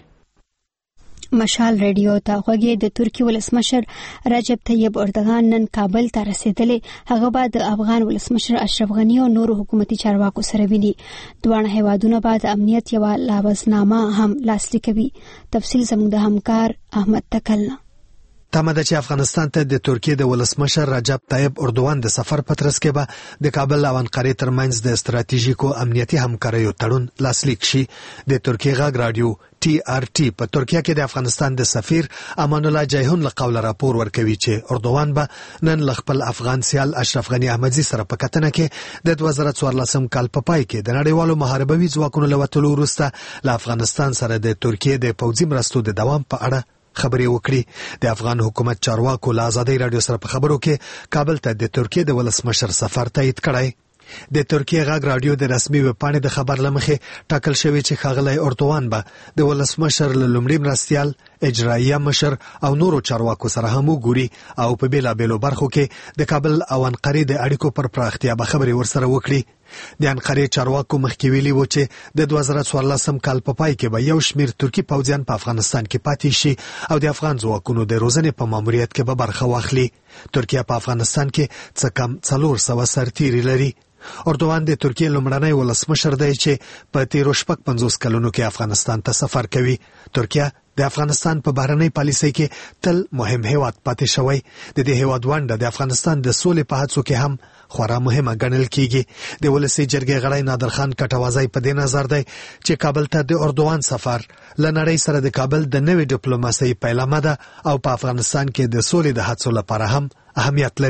مشال ریډیو ته غوږی. د ترکی ولسمشر رجب طیب اردوغان نن کابل ته رسیدلی. هغه به د افغان ولسمشر اشرف غنی او نورو حکومتي چارواکو سره ویني. دوه هیوادونه به د امنیت یو لاوزنامه هم لاسلیک کوي. تفصیل زموږ د همکار احمد تکلنا. تمه ده چې افغانستان ته د ترکیې د ولسمشر رجب طیب اردوغان د سفر په ترڅ کې به د کابل او انقرې ترمنځ د استراتیژیکو امنیتي همکاریو تړون لاسلیک شي. د ترکیې غږ رادیو TRT په ترکیه کې د افغانستان د سفیر امان الله جیهون له قوله راپور ورکوي چې اردوغان به نن له خپل افغان سیال اشرف غنی احمدزي سره په کتنه کې د 2014 کال په پای کې د نړیوالو محاربوي ځواکونو له وتلو وروسته له افغانستان سره د ترکیې د پوځي مرستو د دوام په اړه خبرې وکړي. د افغان حکومت چارواکو له آزادۍ رادیو سره په خبرو کې کابل ته د ترکیې د ولسمشر سفر تایید کړی. د ترکیې غږ رادیو د رسمي ویبپاڼې د خبر لمخې ټاکل شوی چې ښاغلی اردوغان به د ولسمشر له لومړي مرستیال، اجراییه مشر او نورو چارواکو سره هم وګوري او په بیلابیلو برخو کې د کابل او انقرې د اړیکو پر پراختیا به خبرې ورسره وکړي. د انقرې چارواکو مخکې ویلي و چې د 2014 کال په پای کې به یو شمېر ترکي پوځیان په افغانستان کې پاتې شي او د افغان ځواکونو د روزنې په ماموریت کې به برخه واخلي. ترکیه په افغانستان کې څه کم 400 سرتیري لري. اردوغان د ترکیې لومړنی ولسمشر دی چې په 1350 کلونو کې افغانستان ته سفر کوي. ترکیه د افغانستان په بهرنۍ پالیسۍ کې تل مهم هیواد پاتې شوی. د دې هیواد ونډه د افغانستان د سولې په هڅو کې هم خورا مهمه ګڼل کیږي. د ولسي جرګې غړی نادر خان کټوازی په دې نظر دی چې کابل ته د اردوغان سفر له نړۍ سره د کابل د نوې ډیپلوماسۍ پیلامه ده او په افغانستان کې د سولې د هڅو لپاره هم اهمیت لري.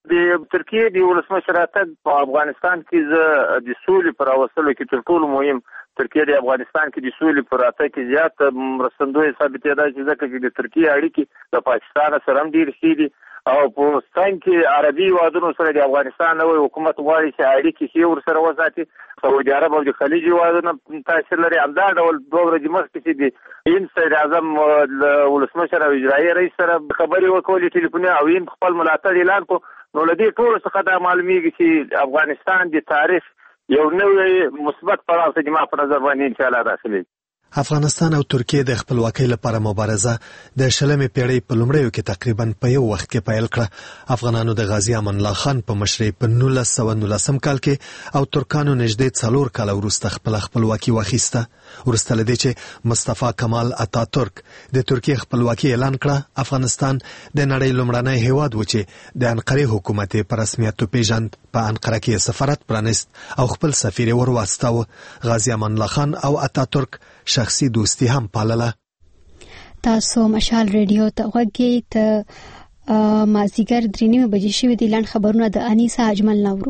د ترکیه د ولسمشر راتګ په افغانستان کې د سولې پر راوستلو کې تر ټولو مهم ترکیه د افغانستان کې د سولې پر راتګ کې زیات مرستندوی ثابتې ده چې ځکه چې د ترکیه اړیکې د پاکستان سره هم ډېرې ښې دي او په افغانستان کې عربي هیوادونو سره د افغانستان نوی حکومت غواړي چې اړیکې ښې ورسره وساتي. سعودي عرب او د خلیج هیوادونه تاثیر لري. همدا ډول 2 ورځې مخکې چې د هند صدر اعظم ولسمشر او اجرایي رئیس سره خبرې وکړې ټلیفوني او هند خپل ملاتړ اعلان کړ. نو له دې ټولو څخه دا معلومیږي چې افغانستان د تاریخ یو نوې مثبت پړاو ته ما په نظر باندې ان شاء الله داخلي. افغانستان او ترکیه د خپلواکۍ لپاره مبارزه د شلمې پیړۍ په لومړیو کې تقریبا په یو وخت کې پیل کړه. افغانانو د غازی امان الله خان په مشرۍ په 1919 کال کې او ترکانو نږدې 4 کال وروسته خپلواکي واخیسته. ورسته لدې چې مصطفی کمال اتاتورک د ترکیه خپلواکي اعلان کړه، افغانستان د نړۍ لومړنی هیواد و چې د انقره حکومت په رسمیت پیژند. په انقره کې سفارت پرانست او خپل سفیر ورواستاوه. غازی امان الله خان او اتاتورک شخصي دوستي هم پالله. تاسو مشال ریډیو ته وګورئ. ته مازیګر 3:30 بجې شوې دي. لاند خبرونه د انیسا اجمل نورو.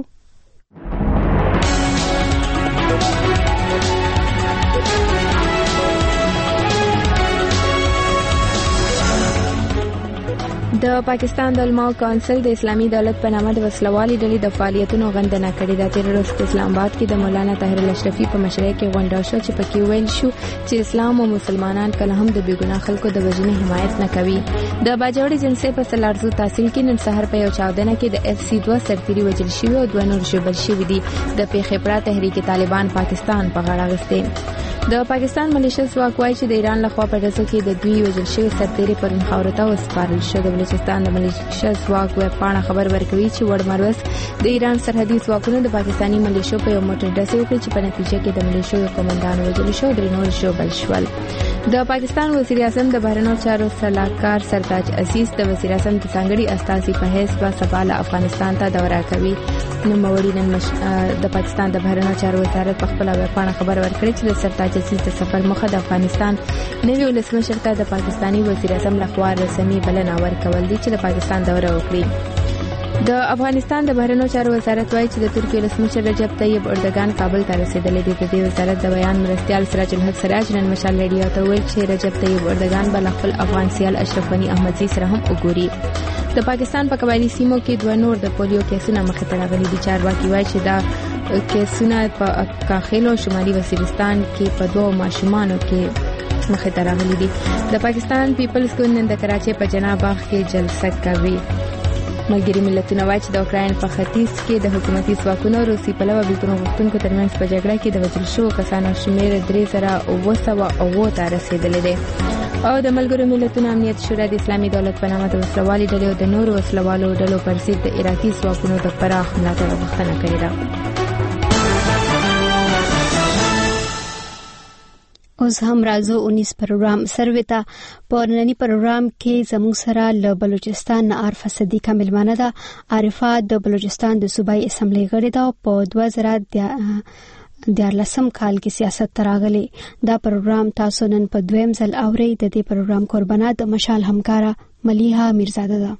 د پاکستان د علماو کونسل د اسلامي دولت په نامه د وسلوالي ډلې د فعالیتونو غندنه کړې ده. تیر ورځ په اسلام آباد کې د مولانا طاهر الاشرفي په مشرۍ کې غونډه شوه چې پکې ویل شو چې اسلام او مسلمانان کله هم د بیګناه خلکو د وژنې حمایت نه کوي. د باجوړي جنسي په سلارزو تحصیل کې نن سحر په یو چاودنه کې د FC2 سرتيري وژل شوی او 2 نور ژوبل شوي دي. د پیښې پړه تحریک طالبان پاکستان په غاړه اخیسته. د پاکستان ملیشیا ځواک وايي چې د ایران لخوا په ډزو کې د دوی وژل شوی سرتيري پرون خاورته وسپارل شو. د بلوچستان د ملیشیا ځواک ویب پاڼه خبر ورکوي چې وړمروس د ایران سرحدي ځواکونو د پاکستاني ملیشیا په یو موټر ډزې وکړې چې په نتیجه کې د ملیشیا یو قومندان وژل شو او 3 نور ژوبل شول. د پاکستان وزیر اعظم د بهرنیو چارو سلاکار سرتاج عزیز د وزیر اعظم د ځانګړي استازي په حیث په سفال افغانستان ته دورہ کوي. نو موړي نن د پاکستان د بهرنیو چارو وزارت په خپل ویب پاڼه خبر ورکړي چې د سرتاج عزیز د سفر مخه د افغانستان نوی ولسمشر ته د پاکستاني وزیر اعظم لخوا رسمي بلنه ورکول دي چې د پاکستان دورہ وکړي. د افغانستان د بهرنیو چارو وزارت وايي چې د ترکیې ولسمشر رجب طیب اردوغان کابل ته رسیدلی دی. د دې وزارت د بیان مرستیال سراج الحق سراج نن مشال ریډیو ته ویل چې رجب طیب اردوغان بل خپل افغان سیال اشرف غنی احمدزي سره هم وګوري. د پاکستان په قبایلی سیمو کې 2 نور د پولیو کیسونه مخې ته راغلي دي. چارواکي وايي چې دا کیسونه په کاخیل او شمالي وزیرستان کې په 2 ماشومانو کې مخې ته راغلي دي. د پاکستان پیپلز ګوند نن د کراچۍ په جناب باغ کې جلسه کوي. ملګری ملتونه وايي چې د اوکراین په ختیځ کې د حکومتي ځواکونو روسي پلوه بیلتون غوښتونکو ترمنځ په جګړه کې د وژل شوو کسانو شمېر 3,900 ته رسیدلی دی. او د ملګرو ملتونو امنیت شورا د اسلامي دولت په نامه د وسلوالي ډلې او د نورو وسلوالو ډلو پر ضد د عراقي ځواکونو د پراخ ملاتړ غوښتنه کړې ده. اوس هم راځو 19 پروګرام سرویتا. په نننی پروګرام کې زموږ سره له بلوچستان نه عارفه صدیقه ملمانه ده. عارفه د بلوچستان د صوبایي اسمبلی غړې ده او په 2014 کال کې سیاست تراغلي. دا پروګرام تاسو نن په 2م ځل اورئ. د دې پروګرام قربانه د مشال همکارا ملیحه میرزاده ده.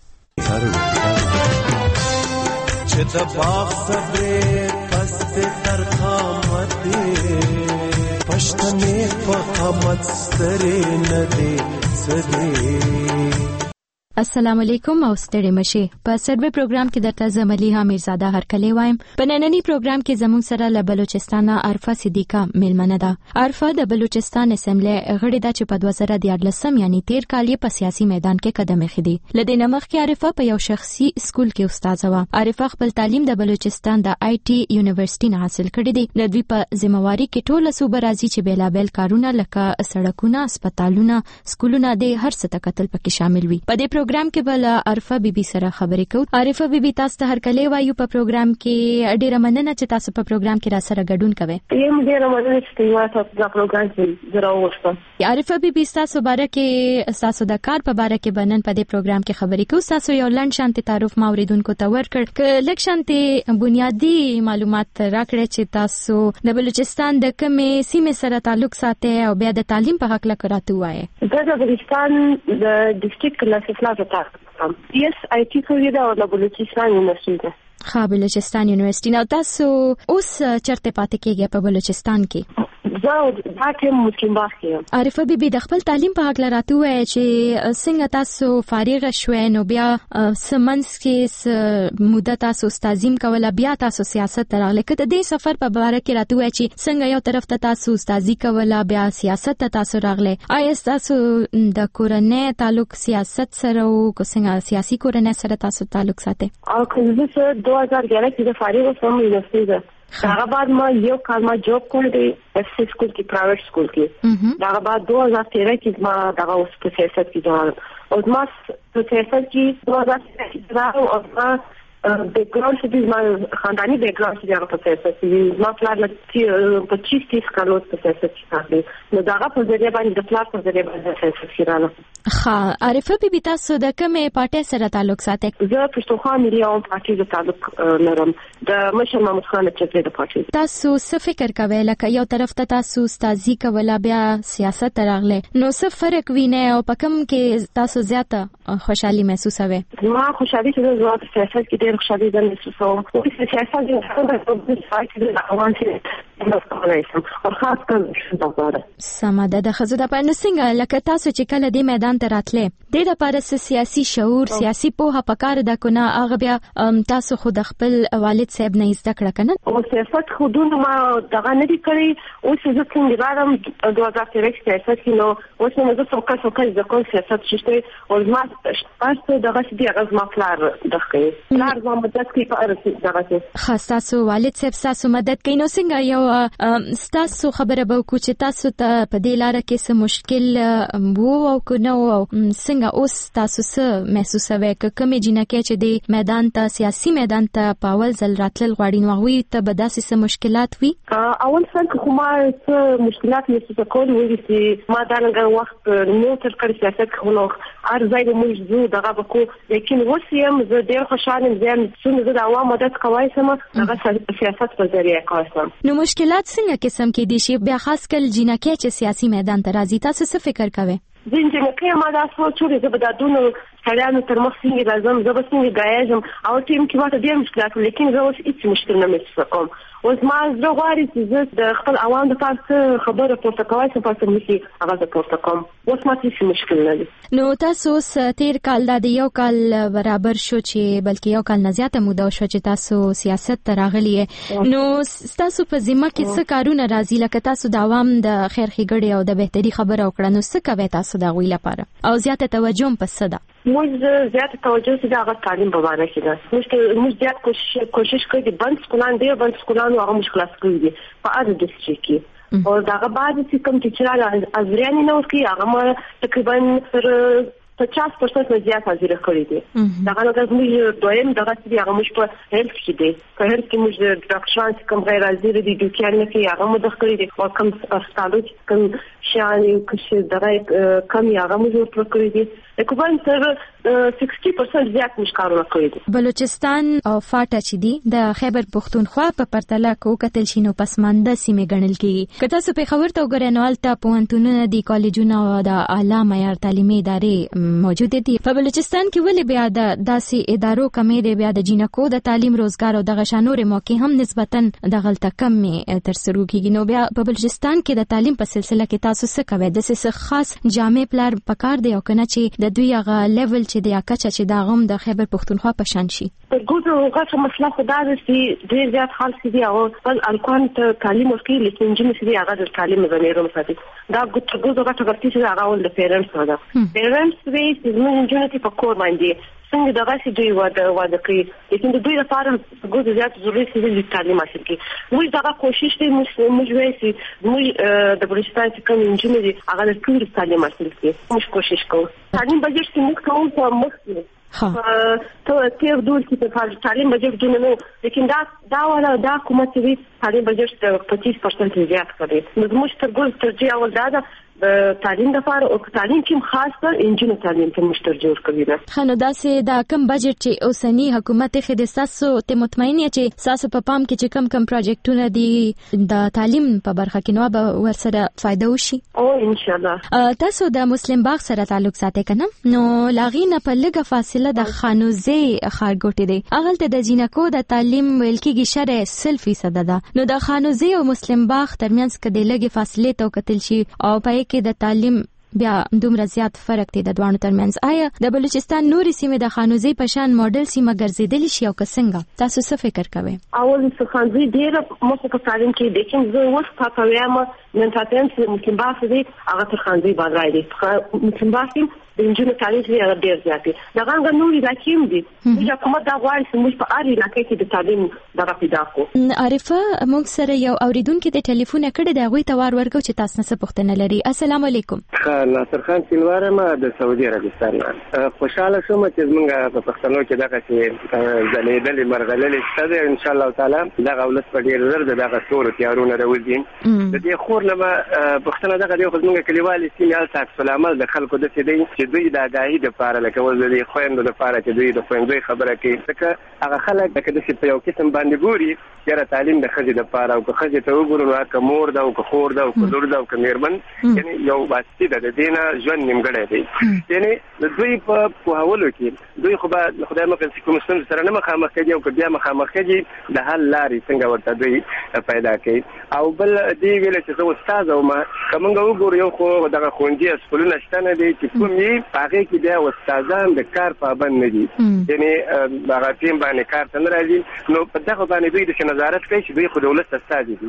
چې د باغ صبر پست ترخامته پښتنې په قامت سترې نه دي سدي. السلام علیکم او ستړي مشه. په سروي پروګرام کې درته زملیحه میرزاده هرکلی وایم. په نننی پروګرام کې زموږ سره له بلوچستان عارفه صدیقه ملمنه ده. عارفه د بلوچستان اسمبلی غړې ده چې په 2014 یعنی 13 کال په سیاسي میدان کې قدم اخیدي. لدې نمخ کې عارفه په یو شخصي سکول کې استاد و. عارفه خپل تعلیم د بلوچستان د IT یونیورسيټي نه حاصل کړی دی. د دوی په ذمہواری کې ټول صوبه راځي چې بیلابل کارونه لکه سړکونه، هسپتالونه، سکولونه د هر څه تکتل پکې شامل وي. په دې پروګرام کې بل عارفه بیبي سره خبرې کوو. عارفه بیبي تاسو ته هرکلی وایو په پروګرام کې. ډیره مننه چې تاسو په پروګرام کې را سره ګډون کوئ. یم ډیره مننه چې تاسو په پروګرام کې دراوښتم. عارفه بیبي تاسو باره کې تاسو د کار په باره کې بنن په دې پروګرام کې خبرې کوو. تاسو یو لنډ شانتي تعارف ما اوریدونکو ته ورکړ. ک لږ شانتي بنیادی معلومات راکړئ چې تاسو د بلوچستان د کومې سیمې سره تعلق ساتئ او بیا د تعلیم په حق لکه راته وایي. د بلوچستان د ډیسټریکټ کلاس اسلام تاسو یس آی ټي کوي دا د بلوچستان یونیورسيټي بلوچستان یونیورسيټي نو تاسو اوس چرته پاتې کېږئ په بلوچستان کې؟ زه دا ټیم مسلم باغ کې عارفه بیبي د خپل تعلیم په حق لراته وای چې څنګه تاسو فارغ شوئ نو بیا سمنس کې مدته تاسو استادیم کوله بیا تاسو سیاست ترغله کته د سفر په اړه کې راته وای چې څنګه یو طرف ته تاسو استادی کوله بیا سیاست ته تاسو راغله آیا تاسو د کورنۍ تعلق سیاست سره او څنګه سیاسي کورنۍ سره تاسو تعلق ساتي؟ او کله زه 2011 کې د فارغ شوم یونیورسيټي داغه بعد ما یو کال ما جاب کړی دی اف سی سکول کې پرایویټ سکول کې داغه بعد 2013 کې ما دغه اوس په سیاست کې ځان او ما په سیاست کې 2013 کې راو او ما بیک ګراوند چې ما خاندانی بیک ګراوند چې هغه په سیاست کې ما پلان لته په 30 کالو په سیاست کې کار نو داغه په ځای باندې د پلان په ځای باندې سیاست کې رااله. عارفه بیبي تاسو د کومه پارټي سره تعلق ساتئ؟ زه پښتونخوا ملي عوام پارټي سره تعلق لرم د مشر محمد خان چتري د پارټي. تاسو څه فکر کوئ لکه یو طرف ته تاسو استادي کوله بیا سیاست راغله نو څه فرق وینئ او په کوم کې تاسو زیاته خوشحالي محسوسوئ؟ ما خوشحالي چې زه په سیاست کې ډېر خوشحالي محسوسوم او په سیاست کې د فایټ د روان شي او خاص کر سماده د خزو د پاینو څنګه لکه تاسو چې کله د میدان ته راتله د لپاره سیاسي شعور سیاسي پوهه پکار ده کنه هغه بیا تاسو خود خپل والد صاحب نه زده کړه کنه او سیاست خودونه ما دغه نه دي کړی او چې څنګه راغلم 2013 سیاست کې نو اوس نو زه څوک د کوم سیاست شته او ما تاسو دغه دې هغه ما پلان دغه لار ما مدد کوي په اړه دغه خاص تاسو والد صاحب تاسو مدد کوي نو څنګه یو تاسو خبره به کو چې تاسو ته په دې لار کې څه مشکل وو او کنه او څنګه اوس تاسو څه محسوسوي کومې جنکه چې د میدان ته سیاسي میدان ته پاول ځل راتل غواړي نو هغه ته به داسې څه مشکلات وي؟ اول څنګه خو ما څه مشکلات محسوس کول وی چې ما دا نه وخت نو تر کړی سیاست خو نو ارزای د موږ زو دغه بکو لیکن وسیم زه ډېر خوشاله یم چې زه د عوامو مدد کوي سم دغه سیاست په ذریعہ کوم نو مشکلات څنګه قسم کې دي شي بیا خاص کل جنکه چې سیاسي میدان ته راځي تاسو څه فکر کوئ؟ جنکه ما دا سوچوري زه به د دونو سړیانو تر مخ څنګه راځم زه به څنګه ګایږم او ټیم کې ماته ډېر مشکلات لیکن زه اوس هیڅ مشکل نه محسوس کوم اوس ما زه غواړم چې زه د خپل عوام د پاره خبره پورته کوم چې پاتې مشي هغه پورته کوم اوس ما هیڅ مشکل نه دي. نو تاسو تیر کال د یو کال برابر شو چې بلکې یو کال نه زیاته موده شو چې تاسو سیاست ته راغلی نو تاسو په ذمہ کې څه کارونه راځي لکه تاسو د عوام د خیر ښېګړې او د بهتري خبره وکړه نو څه کوي تاسو د غوي لپاره او زیاته توجه هم پس ده؟ موږ زیاته توجه چې دا تعلیم په اړه کې ده موږ زیات کوشش کوي د بند سکولان دی بند سکولان هغه مشکلات کوي په اړه د څه کې او داغه بعد چې کوم چې راځي ازریانی نو کې هغه ما تقریبا تر 50% نه زیات حاضر کړی دي دا هغه موږ دویم دغه چې هغه موږ په هیلث کې دي په هیلث کې موږ ډاکټران کوم غیر حاضر دي د کارنه کې هغه مدد کړی دي او کوم استادو کوم شان یو چې دغه کم هغه موږ ورکړی دي تقریبا تر 60% زیات مشکارونه کړی دي. بلوچستان او فاټا چې دي د خیبر پختونخوا په پرتله کو کتل شینو پسمانده سیمه ګڼل کیږي کته څه په خبر ته وګورئ نو الته پوهنتونونه دي کالجونه او د اعلی معیار تعلیمي ادارې موجود دي په بلوچستان کې ولې بیا د داسې ادارو کمې دي بیا د جنکو د تعلیم روزګار او د غشانور موقع هم نسبتا د غلطه کم تر سره کیږي نو بیا په بلوچستان کې د تعلیم په سلسله کې تاسو څه کوئ د څه خاص جامع پلان پکار دی او کنه چې د دوی هغه لیول چې د اکچا چې دا غم د خیبر پختونخوا په شان شي په ګوتو غوښه مسله خدا د چې ډیر زیات خالص دي او بل الکوان ته تعلیم ورکړي لیکن جنس دي هغه د تعلیم زميرو مساتي دا ګوتو غوښه ورته چې هغه ول د پیرنټس ده پیرنټس وی چې موږ جنتي په کور باندې څنګه دغه چې دوی واده کوي لیکن دوی لپاره ګوتو زیات ضروري چې د تعلیم حاصل کړي موږ دا کوشش کوي موږ وایي چې موږ د بلوچستان چې کوم انجینر دي هغه د ټول تعلیم حاصل کړي موږ کوشش کوو تعلیم بجټ چې موږ کوو په مخ ته تیر دول چې په تعلیم بجټ دونه نو لیکن دا ولا دا کومه چې تعلیم بجټ 25% زیات کړي نو موږ تر ګول ترجیح اول دا د تعلیم لپاره او تعلیم کې خاص کر انجینر تعلیم ته مشتر جوړ کړی دا خنو داسې دا کم بجټ چې اوسنی حکومت خې د ساسو ته مطمئن چې ساسو په پام کې چې کم پروجیکټونه دي د تعلیم په برخه کې نو به ورسره فائدہ وشي او ان شاء الله. تاسو د مسلم باغ سره تعلق ساتي کنه نو لاغینه په لږه فاصله د خانوزه خارګوټي دی اغلته د جینکو د تعلیم ویل کېږي شره 100% ده نو د خانوزه او مسلم باغ ترمنځ کې د لږه فاصله تو کتل شي او په کې د تعلیم بیا دومره زیات فرق دی د دوانو ترمنځ. آیا د بلوچستان نوري سیمې د خانوزي په شان ماډل سیمه ګرځیدلی شي او څنګه تاسو څه فکر کوئ؟ اول څه خانوزي ډیره مخه په تعلیم کې لیکن زه اوس په کوم نن تاسو چې ممکن باسي دي هغه تر خانوزي باندې راځي ممکن باسي د انجینر تعلیم لري ډیر زیات دي دا څنګه نوري راکیم دي چې کومه دا غواړي چې موږ په اړه علاقې کې د تعلیم دغه پیدا کو. عارفه موږ سره یو اوریدونکو ته ټلیفون کړی دا غوي توار ورکو چې تاسو نه څه پوښتنه لري. السلام علیکم. ناصر خان سینواره ما د سعودي عربستان خوشاله شوم چې موږ په پښتنو کې دغه چې زلیدلې مرغللې ستاسو ان شاء الله تعالی دغه ولس په ډیر زر دغه ټول تیارونه راوځي د دې خور نه پښتنه دغه یو خدمت کلیوالي سیمه تاسو العمل د خلکو د څه دی چې دوی د آگاهی د لپاره لکه ول د خويندو د لپاره چې دوی د خويندوي خبره کوي ځکه هغه خلک د کده په یو قسم باندې ګوري چې تعلیم د خځې د لپاره او که خځې ته وګورو نو که مور دا او که خور دا او که لور دا او که میرمن یعنی یو واسطه د دینه ژوند نیمګړی دی یعنی د دوی په پوهولو کې دوی خو به خدای مکه چې کوم څه سره نه مخامخ کېږي او که بیا مخامخ کېږي د حل لارې څنګه ورته دوی پیدا کوي او بل دی ویل چې زه استاد او ما کومه وګورو یو خو دغه خونجي سکولونه شته نه دي چې کوم یې هغه کې بیا استادان د کار پابند نه دي یعنی هغه ټیم باندې کار څنګه راځي نو په دغه باندې دوی د نظارت کوي چې دوی خو دولت استاد دي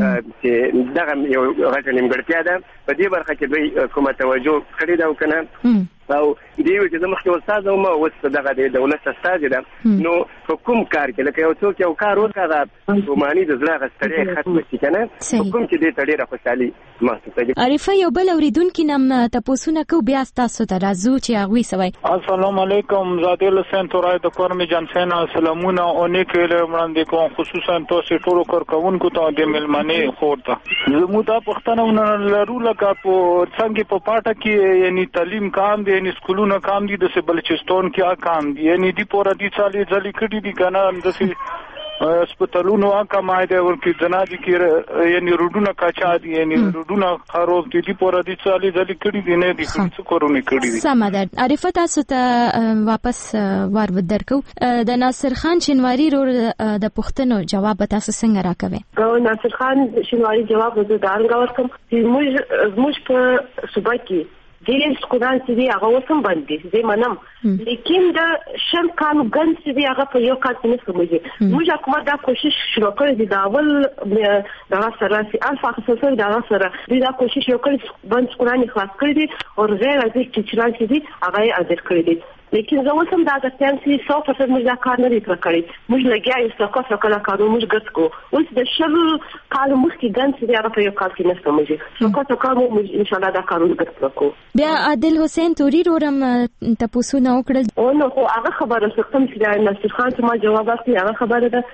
چې دغه یو غټه نیمګړتیا ده په دې برخه کې دوی کومه توجه کړې ده او کنه او دیو چې زموږ ته استاد او ما وست دغه د دولت استاد ده نو کوم کار کې لکه یو څوک یو کار وکړه روماني د زړه غستړې ختم شي کنه کوم چې دې تړي راخصالي محسوسه. عارفه یو بل اوریدونکو نم تاسو نه کو بیا تاسو ته راځو چې هغه سوي. السلام علیکم زادل حسین تورای د کورم جانسن سلامونه او نیکه وړاندې کوم خصوصا تاسو ټول کارکونکو ته د ملمنې خورته زموږ د پښتنو لرو لکه په څنګه په پاټه کې یعنی تعلیم کام یعنی سکولونه کام دي د بلوچستان کې کام دي یعنی دی پورا دي چالي ځلې کړي دي کنه د هسپتالونو کمای دی ورکی جنادي کې یعنی روډونه کاچا دي یعنی روډونه خراب دي پورا دي چالي ځلې کړي دي نه دي څه کورونه کړي دي. سمادر عارفه تاسو ته واپس ور ودرکو د ناصر خان شینواری رو د پښتنو جواب تاسو څنګه راکوي؟ ناصر خان شینواری جواب زه دارنګ ورکم چې موږ په صوبه کې ډېر سکولان چې دی هغه وسم باندې زه منم لیکن د شل کالو ګن چې دی هغه په یو کال کې نه سمجي موږ کومه دا کوشش شروع کړې دي دا اول دا سره چې الفا خصوصا دا سره دا کوشش یو کړی باندې سکولان خلاص کړی دي او غیر از چې چې دی هغه ازر کړی دي لیکن زه اوس هم دا غواړم چې 100% موږ دا کار نه کړی موږ لګیا یو څه کله کارو موږ ګټو اوس د شل کالو مخکې ګن چې دی هغه په یو کال کې نه سمجي څه کار موږ ان شاء الله دا کارونه ګټو. بیا عادل حسین توري رورم تاسو نه وکړل او نو هغه خبره څه چې ناصر خان ته ما جواب ورکړ هغه خبره ده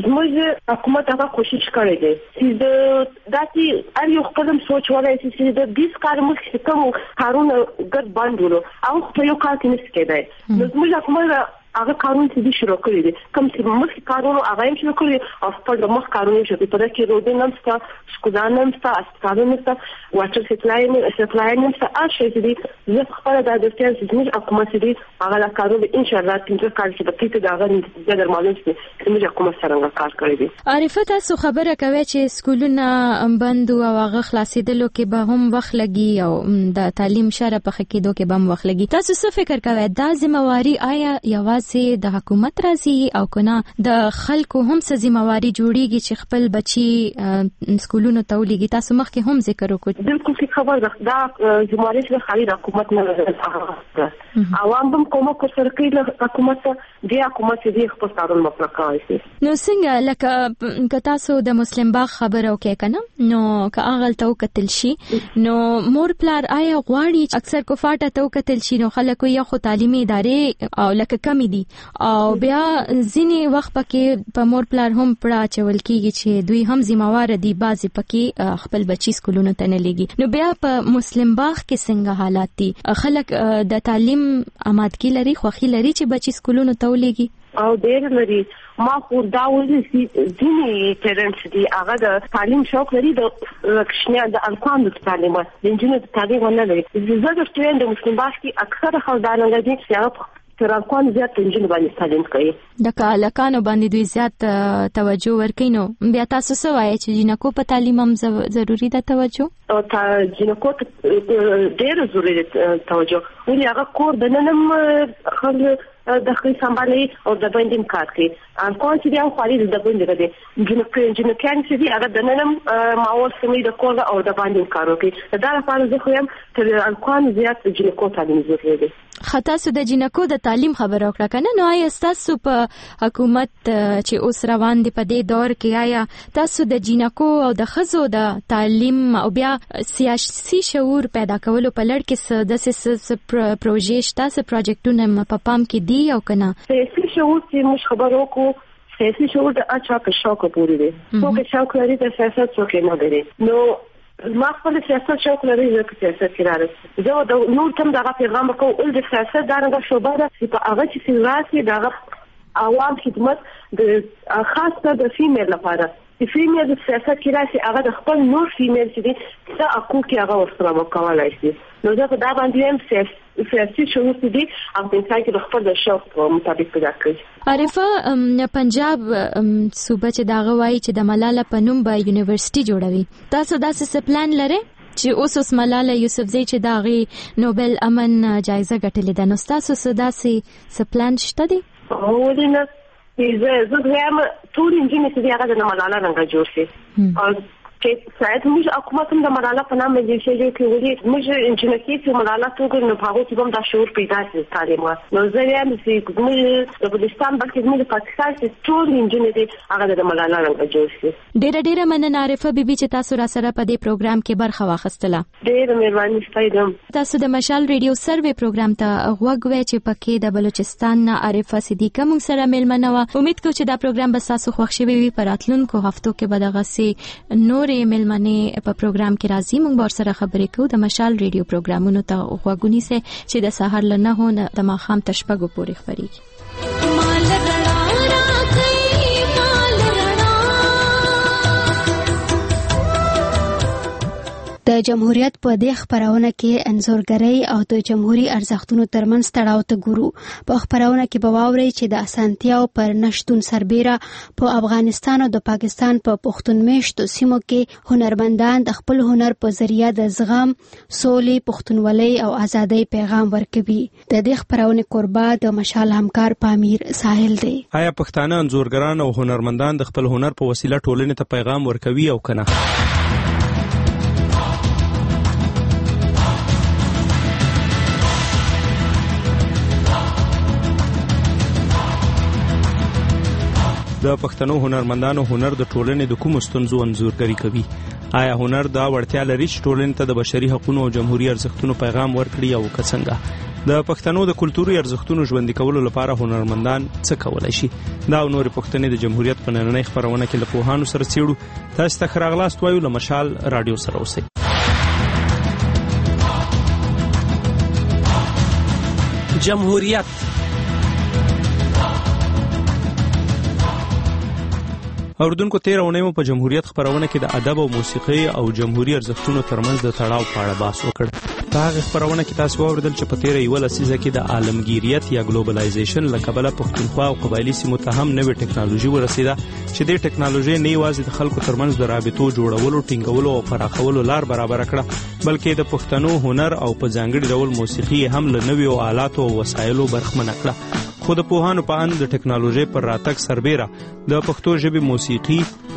زموږ حکومت هغه کوشش کړی دی چې د داسې اړ یو خپل سوچ ولای چې د 20 کار مخکې کوم کارونه ګډ باندې او په یو کال کې نشي کېدای نو زموږ حکومت هغه قانون چې شروع کړی دی کوم چې مخکې کارونه هغه هم شروع کړی او خپل د مخ کارونه شروع په دغه کې روډ نن څه سکولان نن څه اسپیټالونه څه واټر سپلای نن څه اشي دي زه خپل د دفتر چې موږ حکومت دې هغه لا کارونه ان شاء الله تاسو کار چې د پیټه دغه د درمالو چې موږ حکومت سره کار کړی دی. عارفه تاسو خبره کوي چې سکولونه بند او هغه خلاصېدلو کې به هم وخت لګي او د تعلیم شره په خکېدو کې به هم وخت لګي تاسو څه فکر کوئ دا ذمہواری آیا یوازې د حکومت راځي او کنه د خلکو هم څه ذمہواری جوړیږي چې خپل بچي سکولونو ته ولېږي تاسو مخکې هم ذکر وکړ بالکل خبر ده دا ذمہواری چې خالي د حکومت نه راځي عوام هم کومه کوشش کوي د حکومت د حکومت دې خپل کارونه مطلق کوي نو څنګه لکه تاسو د مسلم باغ خبره وکړه کنه نو که اغل ته وکتل شي نو مور پلار آیا غواړي اکثر کوفاټه ته وکتل شي نو خلکو یو خو تعلیمي ادارې او لکه کمی دي او بیا ځینی وخت پکې په مور پلار هم پړه چول کیږي چې دوی هم ذمہوار دي بعضی پکې خپل بچی سکولونو ته نه لګي. نو بیا په مسلم باغ کې څنګه حالات دي؟ خلک د تعلیم آمادګي لري، خوښي لري چې بچی سکولونو ته ولېږي؟ او ډېر لري. ما خو دا وایي چې ځینې پیرنټس دي هغه د تعلیم شوق لري، د کښنه د الکوان د تعلیم د انجینر د تعلیم نه لري. زه د سټوډنټ د مسلم باغ کې اکثره خلک دا دي چې هغه تر الکوان زیات انجینر باندې تعلیم کوي. د کالکانو باندې دوی زیات توجه ورکوي. نو بیا تاسو څه وایي چې جنکو په تعلیم هم ضروری ده توجه؟ او جنکو ډېر ضروری ده توجه. ولې هغه کور د ننم خل د خپل سمبالي او د باندې کار کوي. الکوان چې بیا خالي د باندې راځي جنکان چې دی هغه د ننم ماول سمې د کور او د باندې کار کوي. دا لپاره زه خو هم تر الکوان زیات جنکو تعلیم ضروري دی. خطا سو د جنکو د تعلیم خبره وکړه کنه. نو آیا تاسو په حکومت چې اوس روان دی په دې دور کې آیا تاسو د جنکو او د خزو د تعلیم او بیا سیاسي شعور پیدا کولو په لړ کې د پروژې شته څه پروجیکټونه په پام کې دي او کنه؟ سیاسي شعور چې موږ خبرو کو سیاسي شعور د اچھا په شوق پوری دی. څوک شوق لري د سیاست څوک نه لري. نو ما خپل سیاست شوق لري چې سیاست کې راځي. زه د نور تم دغه پیغام کوم ول د سیاست دغه شوبه ده چې په هغه چې سیاسي دغه عوام خدمت د خاصه د فیمیل لپاره د فیمیل د سیاست کې راځي هغه د خپل نور فیمیل چې څه حقوق کې هغه ورسره وکولای شي. نو دا په دا باندې هم سیاسي شعور دي هغه انسان کې د خپل شوق په مطابق پیدا کوي. عارفه پنجاب صوبه چې دا غوايي چې د ملاله په نوم به یونیورسيټي جوړوي. تاسو داسې څه پلان لرئ چې اوس ملاله یوسفزۍ چې دا غي نوبل امن جایزه ګټلې ده؟ نو تاسو څه داسې څه پلان شته دي؟ ولینه زه هم ټول انجینر چې هغه د ملاله څنګه جوړ شي چې ساعت موږ حکومت هم د ملاله په نام د شي چې ولې موږ انجینر کې چې ملاله توګه نه پاغو چې هم دا شعور پیدا شي تعلیم. نو زه یم چې موږ د بلوچستان بلکې موږ د پاکستان چې ټول انجینر دي هغه د ملاله څنګه جوړ شي. ډېر مننه عارفه بیبي چې تاسو را سره په دې پروګرام کې برخه واخیستله. ډېر مهرباني ستاسو. تاسو د مشال ریډیو سروې پروګرام ته غوږ وای چې پکې د بلوچستان عارفه صدیقه موږ سره مېلمنه و. امید کوم چې دا پروګرام به تاسو خوښ شي وي. په راتلونکو هفتو کې به دغه سي نور ملمنه په پروګرام کې راځي. موږ ور سره خبرې کوو د مشال ریډیو پروګرامونو ته غوږونی سه چې د سحر له 9 د ماخام تر شپږو پورې خبرېږي. د جمهوریت په دې خبرونه کې انزورګری او د جمهوریت ارزښتونو ترمنځ تړاو ته ګورو. په خبرونه کې به واوري چې د اسانتیاو پر نشټون سربېره په افغانستان او د پاکستان په پښتون میشتو سیمو کې هنرمندان د خپل هنر په ذریعہ د زغم، سولې، پښتونولۍ او ازادۍ پیغام ورکوي. د دې خبرونه قربا د مشال همکار پامیر ساحل دی. آیا پښتانه انزورګران او هنرمندان د خپل هنر په وسیله ټولنې ته پیغام ورکوي او کنه؟ د پښتنو هنرمندانو هنر د ټولنې د کوم ستونزو انځورګري کوي؟ آیا هنر دا وړتیا لري چې ټولنې ته د بشري حقوقو او جمهوریت ارزښتونو پیغام ورکړي او څنګه؟ د پښتنو د کلتوري ارزښتونو ژوندۍ کولو لپاره هنرمندان څه کولای شي؟ دا او نور پښتنې د جمهوریت په نننۍ خبرونه کې له پوهانو سره څېړو. تاسو ته راغلاست وایو له مشال رادیو سره اوسئ. جمهوریت اوردونکو تیر اونۍ په جمهوریت خبرونه کې د ادب او موسیقي او جمهوریت ارزښتونو ترمنځ د تړاو په اړه بحث وکړ. په هغه خبرونه کې تاسو واوریدل چې په تیر یو لسیزه کې د عالمگیریت یا ګلوبلایزیشن له کبله پښتونخوا او قبایلی سیمو ته هم نوې ټکنالوژي ورسیده چې د ټکنالوژي نه یوازې د خلکو ترمنځ د رابطو جوړولو، ټینګولو او پراخولو لار برابر کړه، بلکې د پښتنو هنر او په ځانګړي ډول موسیقي هم له نویو آلاتو او وسایلو برخمن کړه. خو د پوهانو په اند د ټکنالوژي پر راتګ سربېره د پښتو ژبې موسیقي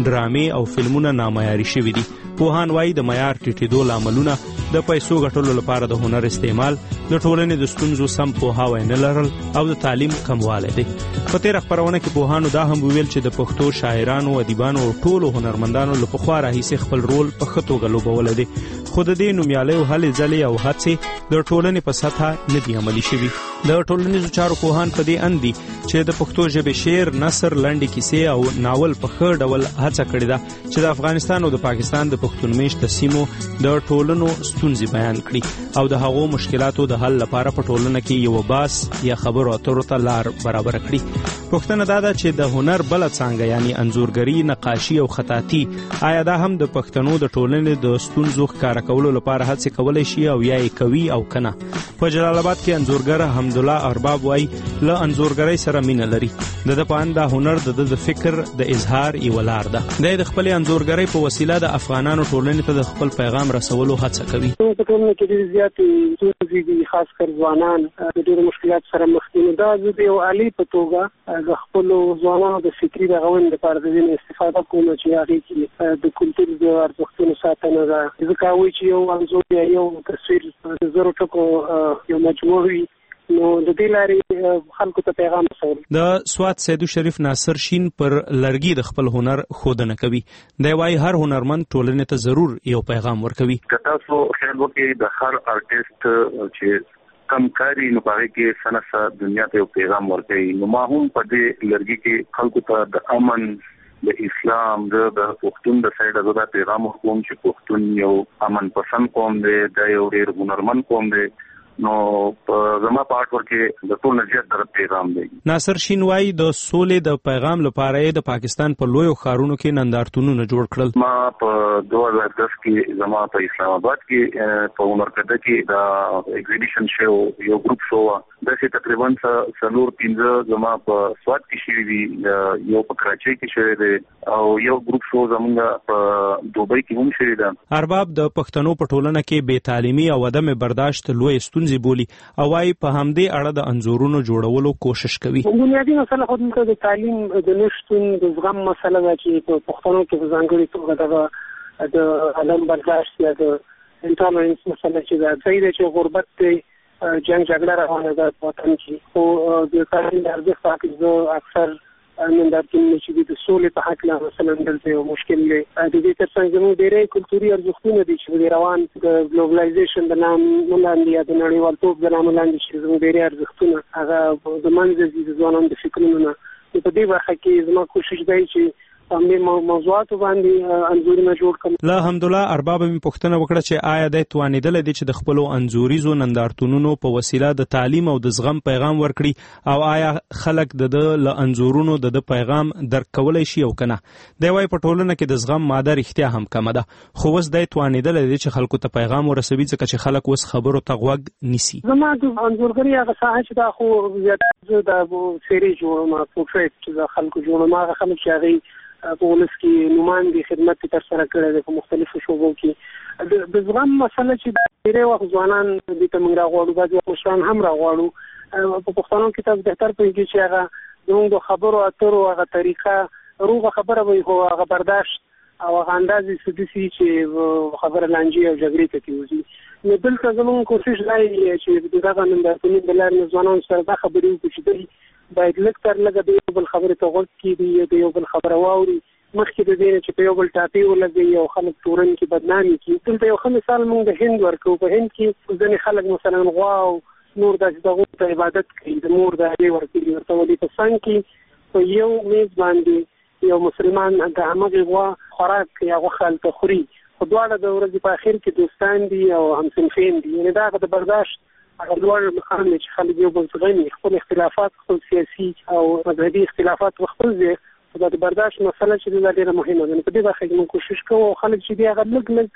ډرامې او فلمونه نامعیاري شوي دي. پوهان وایي د معیار ټیټېدو لاملونه د پیسو ګټلو لپاره د هنر استعمال، د ټولنې د ستونزو سم پوهاوی نه لرل او د تعلیم کموالی دی. په تېره خپرونه کې پوهانو دا هم وویل چې د پښتو شاعرانو، ادیبانو او ټولو هنرمندانو له پخوا راهیسې خپل رول په ښه توګه لوبولی دی، خو د دې نومیالیو هلې ځلې او هڅې د ټولنې په سطحه نه دي عملي شوي. د ټولنیزو چارو پوهان په دې اند دي چې د پښتو ژبې شعر، نثر، لنډې کیسې او ناول په ښه ډول هڅه کړې ده چې د افغانستان او د پاکستان د پښتون میشته سیمو د ټولنو ستونزې بیان کړي او د هغو مشکلاتو د حل لپاره په ټولنه کې یو باس یا خبرو اترو ته لار برابر کړي. پوښتنه دا ده چې د هنر بله څانګه یعنی انځورګري، نقاشي او خطاطي آیا دا هم د پښتنو د ټولنې د ستونزو ښکاره کولو لپاره هڅې کولی شي او یا یې کوي او که نه؟ په جلال آباد کې انځورګر حمدالله ارباب وایي له انځورګرۍ سره مینه لري. د ده په اند دا هنر د فکر د اظهار یوه لار ده. دی د خپلې انځورګرۍ په وسیله د افغانانو ټولنې ته د خپل پیغام رسولو هڅه کوي. په ټولنه کې ډېرې زیاتې ستونزې دي، خاص کر ځوانان د ډېرو مشکلاتو سره مخ دي. نو دا زه د یو عالي په توګه د خپلو ځوانانو د فکري رغونې لپاره د دې استفاده کوم چې هغې کې د کلتور د ارزښتونو ساتنه ده. ځکه هغوی چې یو انځور یا یو تصویر د زرو ټکو یو مجموع وي، نو د دې لارې خلکو ته پیغام رسول. د سوات سیدو شریف ناصر شین پر لرګي د خپل هنر ښودنه کوي. دی وایي هر هنرمند ټولنې ته ضرور یو پیغام ورکوي. که تاسو خیال وکړئ د هر آرټیسټ چې کم کاری نو پاره کې سنسا دنیا ته یو پیغام ورکوي. نو ما هم په دې لرګي کې خلکو ته د امن، د اسلام، د پښتون د سایډه دا پیغام ورکوم چې پښتون یو امن پسند قوم دی، دا یو ډېر هنرمند قوم دی. نو زما په اټ ورکه د ټول نجات در پیغام دی. ناصر شین وایي د سولې د پیغام لپاره د پاکستان په لویو ښارونو کې نندارتونونه جوړ کړل. ما په 2010 کې زما په اسلام آباد کې په عمرکده کې دا ایگزیبیشن شو، یو ګروپ شو، داسې تقریبا 4-5 زما په سوات کې شوي دي، یو په کراچۍ کې شوی دی او یو ګروپ شو زمونږ په دوبۍ کې هم شوی دی. ارباب د پښتنو په ټولنه کې بې تعلیمي او عدم برداشت لوی ستونزې بولي او وايي په همدې اړه د انځورونو جوړولو کوشش کوي. بنیادی مسله خو د تعلیم د نشتون د زغم مسله ده چې په پښتنو کې په ځانګړي توګه د عدم برداشت یا د انټالرنس مسله چې ده صحیح ده چې غربت دی، جنگ جګړه روانه ده په وطن کې، خو د تعلیم د ارزښت په اړه زه اکثر نندارتونونه چې د سولې په حق له مثلا دلته یو مشکل دی. د دې ترڅنګ زموږ ډېری کلتوري ارزښتونه دي چې د روان د ګلوبلایزیشن د نام لاندې یا د نړیوالتوب د نام لاندې چې زموږ ډېری ارزښتونه هغه د منځه ځي د ځوانانو د فکرونو نه. په دې برخه کې زما کوشش دی چې موضوعات باندې انځورونه جوړ کړم. له حمدالله ارباب می پوښتنه وکړه چې آیا د توانیدل دي چې د خپل انځوریزو نندارتونونو په وسیله د تعلیم او د زغم پیغام ورکړي او آیا خلک د له انځورونو د پیغام درک کولای شي او کنه؟ دی وايي په ټولنه کې د زغم ماده رښتیا هم کم ده، خو اوس د توانیدل دي چې خلکو ته پیغام ورسوي ځکه چې خلک اوس خبرو ته غوږ نیسي. زما د انځورګري هغه ساحه چې دا خو زیات د سری جوړم، پورټریټ چې د خلکو جوړم، هغه خلک چې هغه په ولس کې نوماندې خدمت تر سره کړی دی په مختلفو شعبو کې. د زغم مسله چې ډېری وخت ځوانان دې ته موږ راغواړو، بعضې مشران هم راغواړو. په پښتنو کې تاسو بهتر پوهېږئ چې هغه زموږ د خبرو اترو هغه طریقه روغه خبره وي، خو هغه برداشت او هغه اندازې څه داسې چې خبره لانجې او جګړې ته کېوځي. نو دلته زموږ کوشش دا دی چې د دغه نندارتونونو د لارې نه ځوانانو سره دا خبرې وکړو چې دوی باید لږ تر لږه د یو بل خبرې ته غوږ کېږدي، د یو بل خبره واوري، مخکې د دې نه چې په یو بل ټاپې ولګوي او خلک تورن کې بدنامي کړي. دلته یو ښه مثال موږ د هند ورکوو. په هند کې ځینې خلک مثلا غوا او نور داسې دغو ته عبادت کوي، د مور د هګۍ ورکوي ورته، ولې په څنګ کې په یو میز باندې یو مسلمان د همغې غوا خوراک یا غوښه هلته خوري، خو دواړه د ورځې په اخر کې دوستان دي او همصنفین دي. یعنې دا هغه د برداشت هغه لوړ مقام دی چې خلک یو بل زغمي، خپل اختلافات، خپل سیاسي او مذهبي اختلافات په خپل ځای، خو د برداشت مسله چې دا ډېره مهمه ده. په دې برخه کې موږ کوشش کوو خلک چې دي هغه لږ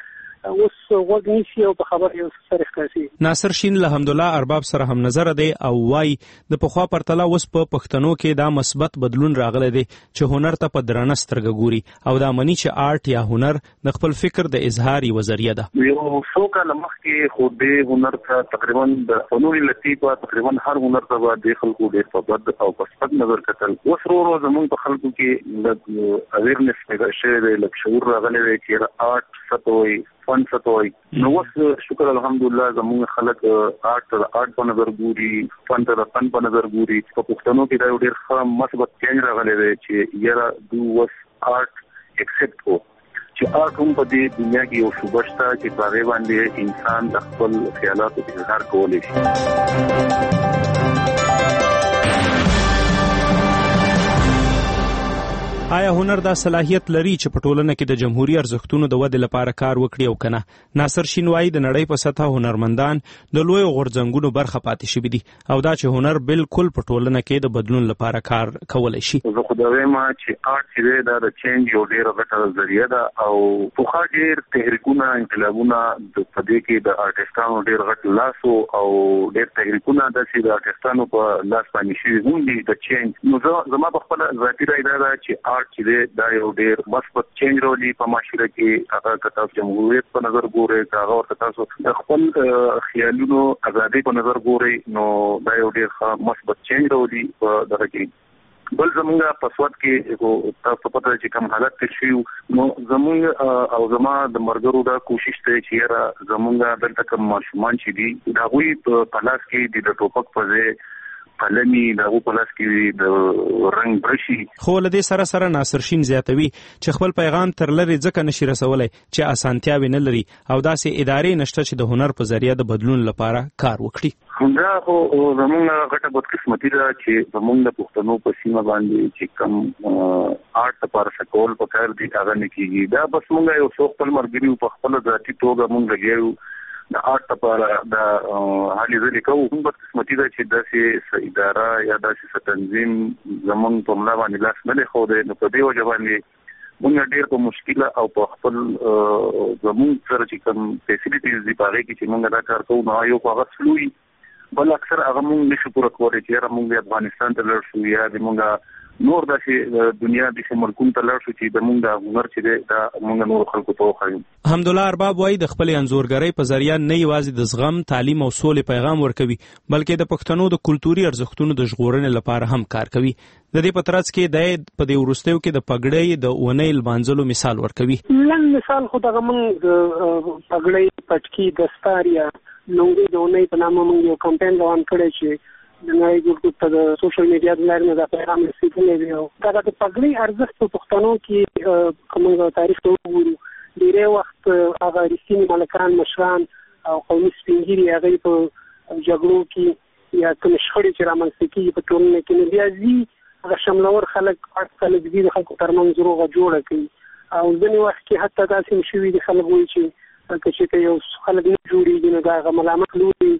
اوس وګ نیسی او په خبر یو سره ښکاسي. ناصر شین له حمدالله ارباب سره هم نظر دی او وايي د پخوا پرتله اوس په پښتنو کې دا مثبت بدلون راغلی دی چې هنر ته په درنه سترګه ګوري او دا مني چې آرټ یا هنر د خپل فکر د اظهار یوه ذریعه ده. یو څو کاله مخکې خو د هنر ته تقریبا د فنون لطیفه تقریبا هر هنر ته د خلکو ډېر په بد او په سپک نظر کتل. اوس ورو زموږ په خلکو کې د اویرنس پیدا شوی دی، لږ شعور راغلی دی چې آرټ څه ته وایي، فن څه ته وایي. نو اوس شکر الحمدلله زموږ خلک آرټ ته د آرټ په نظر ګوري، فن ته د فن په نظر ګوري. په پښتنو کې دا یو ډېر ښه مثبت چینج راغلی دی چې یاره دو اوس آرټ ایکسپټ کو چې آرټ هم په دې دنیا کې یو شوبه شته چې په هغې باندې انسان د خپل خیالاتو اظهار کولی شي. آیا هنر دا صلاحیت لري چې په ټولنه کې د جمهوریت ارزښتونو د ودې لپاره کار وکړي او کنه؟ ناصر شین وايي د نړۍ په سطح هنرمندان د لوی غورځنګونو برخه پاتې شوي دي او دا چې هنر بالکل په ټولنه کې د بدلون لپاره کار کولی شي. زه خو دا وایم چې آرټ چې دا د چینج یو ډېره غټه ذریعه ده او پخوا ډېر تحریکونه انقلابونه په دې کې د آرټسټانو ډېر غټ لاس او ډېر تحریکونه داسې د آرټسټانو په لاس باندې شوي هم دي د چینج. نو زما په خپله ذاتي رایه دا ده چې آرټ چې دا یو ډېر مثبت چینج راولي په معاشره کې. هغه که تاسو جمهوریت په نظر ګورئ، که هغه ورته تاسو د خپل خیالونو ازادۍ په نظر ګورئ، نو دا یو ډېر ښه مثبت چینج راولي په دغه کې. بل زمونږ په سواد کې تاسو پته چې کوم حالت تیر شوي نو زمونږ او زما د ملګرو دا کوشش دی چې یاره زمونږ دلته کوم ماشومان چې دي د هغوی په لاس کې د ټوپک په ځای قلمي د هغو په لاس کې د رنګ برشي. خو له دې سره سره ناصر شین زیاتوي چې خپل پیغام تر لرې ځکه نشي رسولی چې اسانتیاوې نه لري او داسې ادارې نشته چې د هنر په ذریعه د بدلون لپاره کار وکړي. دا خو زموږ غټه بدقسمتي ده چې زموږ د پښتنو په سیمه باندې چې کوم آرټ لپاره څه کول پکار دي هغه نه کېږي. دا بس موږ یو څو خپل ملګري په خپله ذاتي توګه موږ لګیا د آرټ لپاره د هلې ځلې کوو. هم بدقسمتي ده چې داسې اداره یا داسې تنظیم زموږ په ملا باندې لاس نه دی ښودی. نو په دې وجه باندې موږ ډېر په مشکله او په خپل زموږ سره چې کوم فیسیلیټیز دي په هغې کې چې موږ دا کار کوو نو یو خو هغه سلو وي، بل اکثر هغه موږ نشو پوره کولی چې یاره موږ افغانستان ته لاړ شو یا د موږ نور داسې دنیا داسې ملکونو ته لاړ شو چې د موږ د هنر چې دی دا موږ نور خلکو ته وښایو. حمدالله ارباب وایي د خپلې انځورګرۍ په ذریعه نه یوازې د زغم، تعلیم او سولې پیغام ورکوي بلکې د پښتنو د کلتوري ارزښتونو د ژغورنې لپاره هم کار کوي. د دې په ترڅ کې د په دې وروستیو کې د پګړۍ د اونۍ لمانځلو مثال ورکوي. لنډ مثال خو دغه موږ پګړۍ، پټکي، دستار یا لونګۍ د اونۍ په نامه موږ یو کمپین روان کړی چې د نړۍ ګروپ ته د سوشل میډیا د لارې نه دا پیغام رسېدلی دی. او دغه د پګړۍ ارزښت په پښتنو کې که موږ تاریخ ته وګورو ډېری وخت هغه رښتیني ملکان، مشران او قومي سپین ږیري هغوی په جګړو کې یا کومې شخړې چې رامنځته کېږي په ټولنه کې نو بیا ځي هغه شملور خلک خلک دي د خلکو ترمنځ روغه جوړه کوي. او ځینې وخت کې حتی داسې هم شوي دي خلک وایي چې که چېرته یو خلک نه جوړېږي نو د هغه ملامت لوري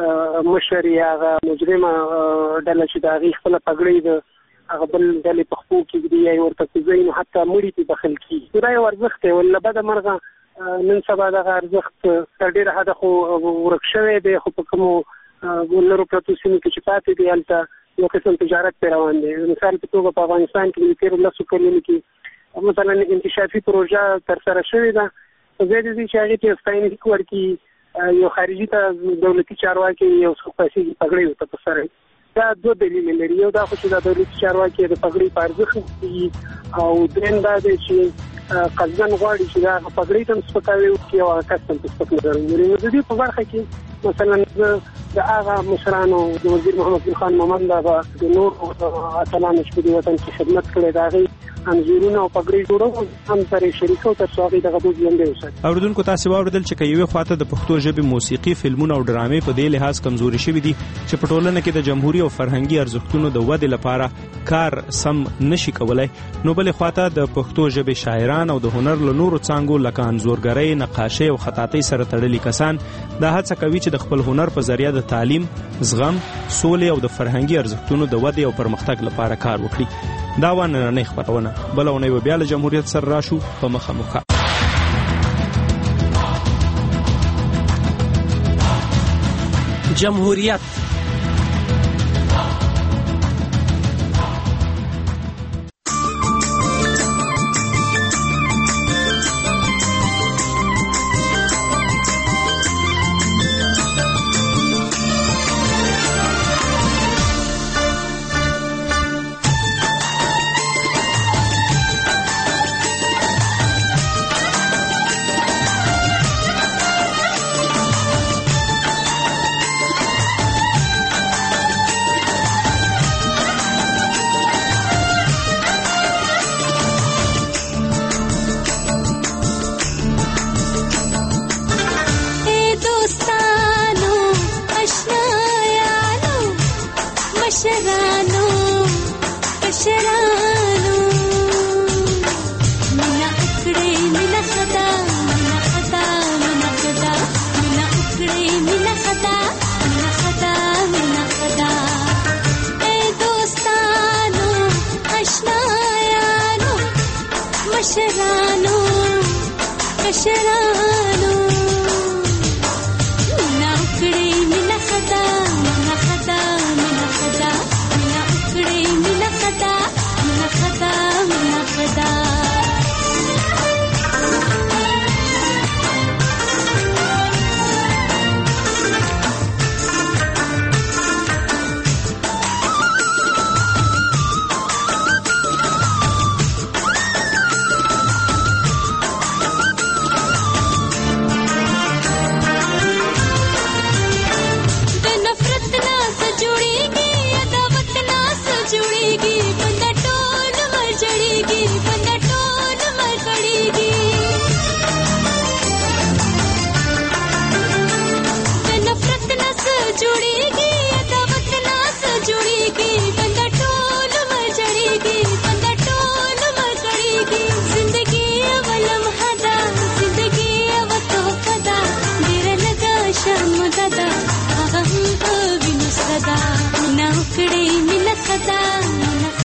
مشر یا هغه مجرمه ډله چې د هغې خپله پګړۍ د هغه بل ډلې په خپو کې ږدي یا یې ورته کوزوي نو حتی مړي پرې بخښل کېږي. دا یو ارزښت دی. له بده مرغه نن سبا دغه ارزښت تر ډېره حده خو ورک شوی دی، خو په کومو لرو پرتو سیمو کې چې پاتې دي هلته یو قسم تجارت پرې روان دی. مثال په توګه په افغانستان کې د تېرو 10 کلونو کې مثلا انکشافي پروژه ترسره شوې ده، په ځای د دې چې هغې ته یو ستاینلیک ورکړي یو خارجي ته دولتي چارواکي یو څوک پیسې پګړۍ ورته په سر دا دوه دلیل لري. یو دا خو چې د دولتي چارواکي د پګړۍ په ارزښت او درېیم دا دی چې قصدن غواړي چې دا پګړۍ ته هم سپکاوی وکړي او هغه کس ته هم په سپک نظر وګوري. نو د دې په برخه کې مثلا زه د هغه مشرانو د وزیر محمد ګل خان مومند هغه د نورو اتلانو چې په دې وطن کې خدمت کړی د هغې انځورونه او پګړۍ جوړو هم سره شریکو تر څو هغې دغه دود ژوندی وساتي. اوریدونکو تاسې واورېدل چې که یوې خواته د پښتو ژبې موسیقي، فلمونه او ډرامې په دې لحاظ کمزوري شوي دي چې په ټولنه کې د جمهوري او فرهنګي ارزښتونو د ودې لپاره کار سم نشي کولی، نو بلې خواته د پښتو ژبې شاعران او د هنر له نورو څانګو لکه انځورګرۍ، نقاشۍ او خطاطۍ سره تړلي کسان دا هڅه کوي چې د خپل هنر په ذریعه د تعلیم، زغم، سولې او د فرهنګي ارزښتونو د ودې او پرمختګ لپاره کار وکړي. دا و نننۍ خپرونه. بله اونۍ به بیا له جمهوریت سره راشو په مخه. جمهوریت. कशरानो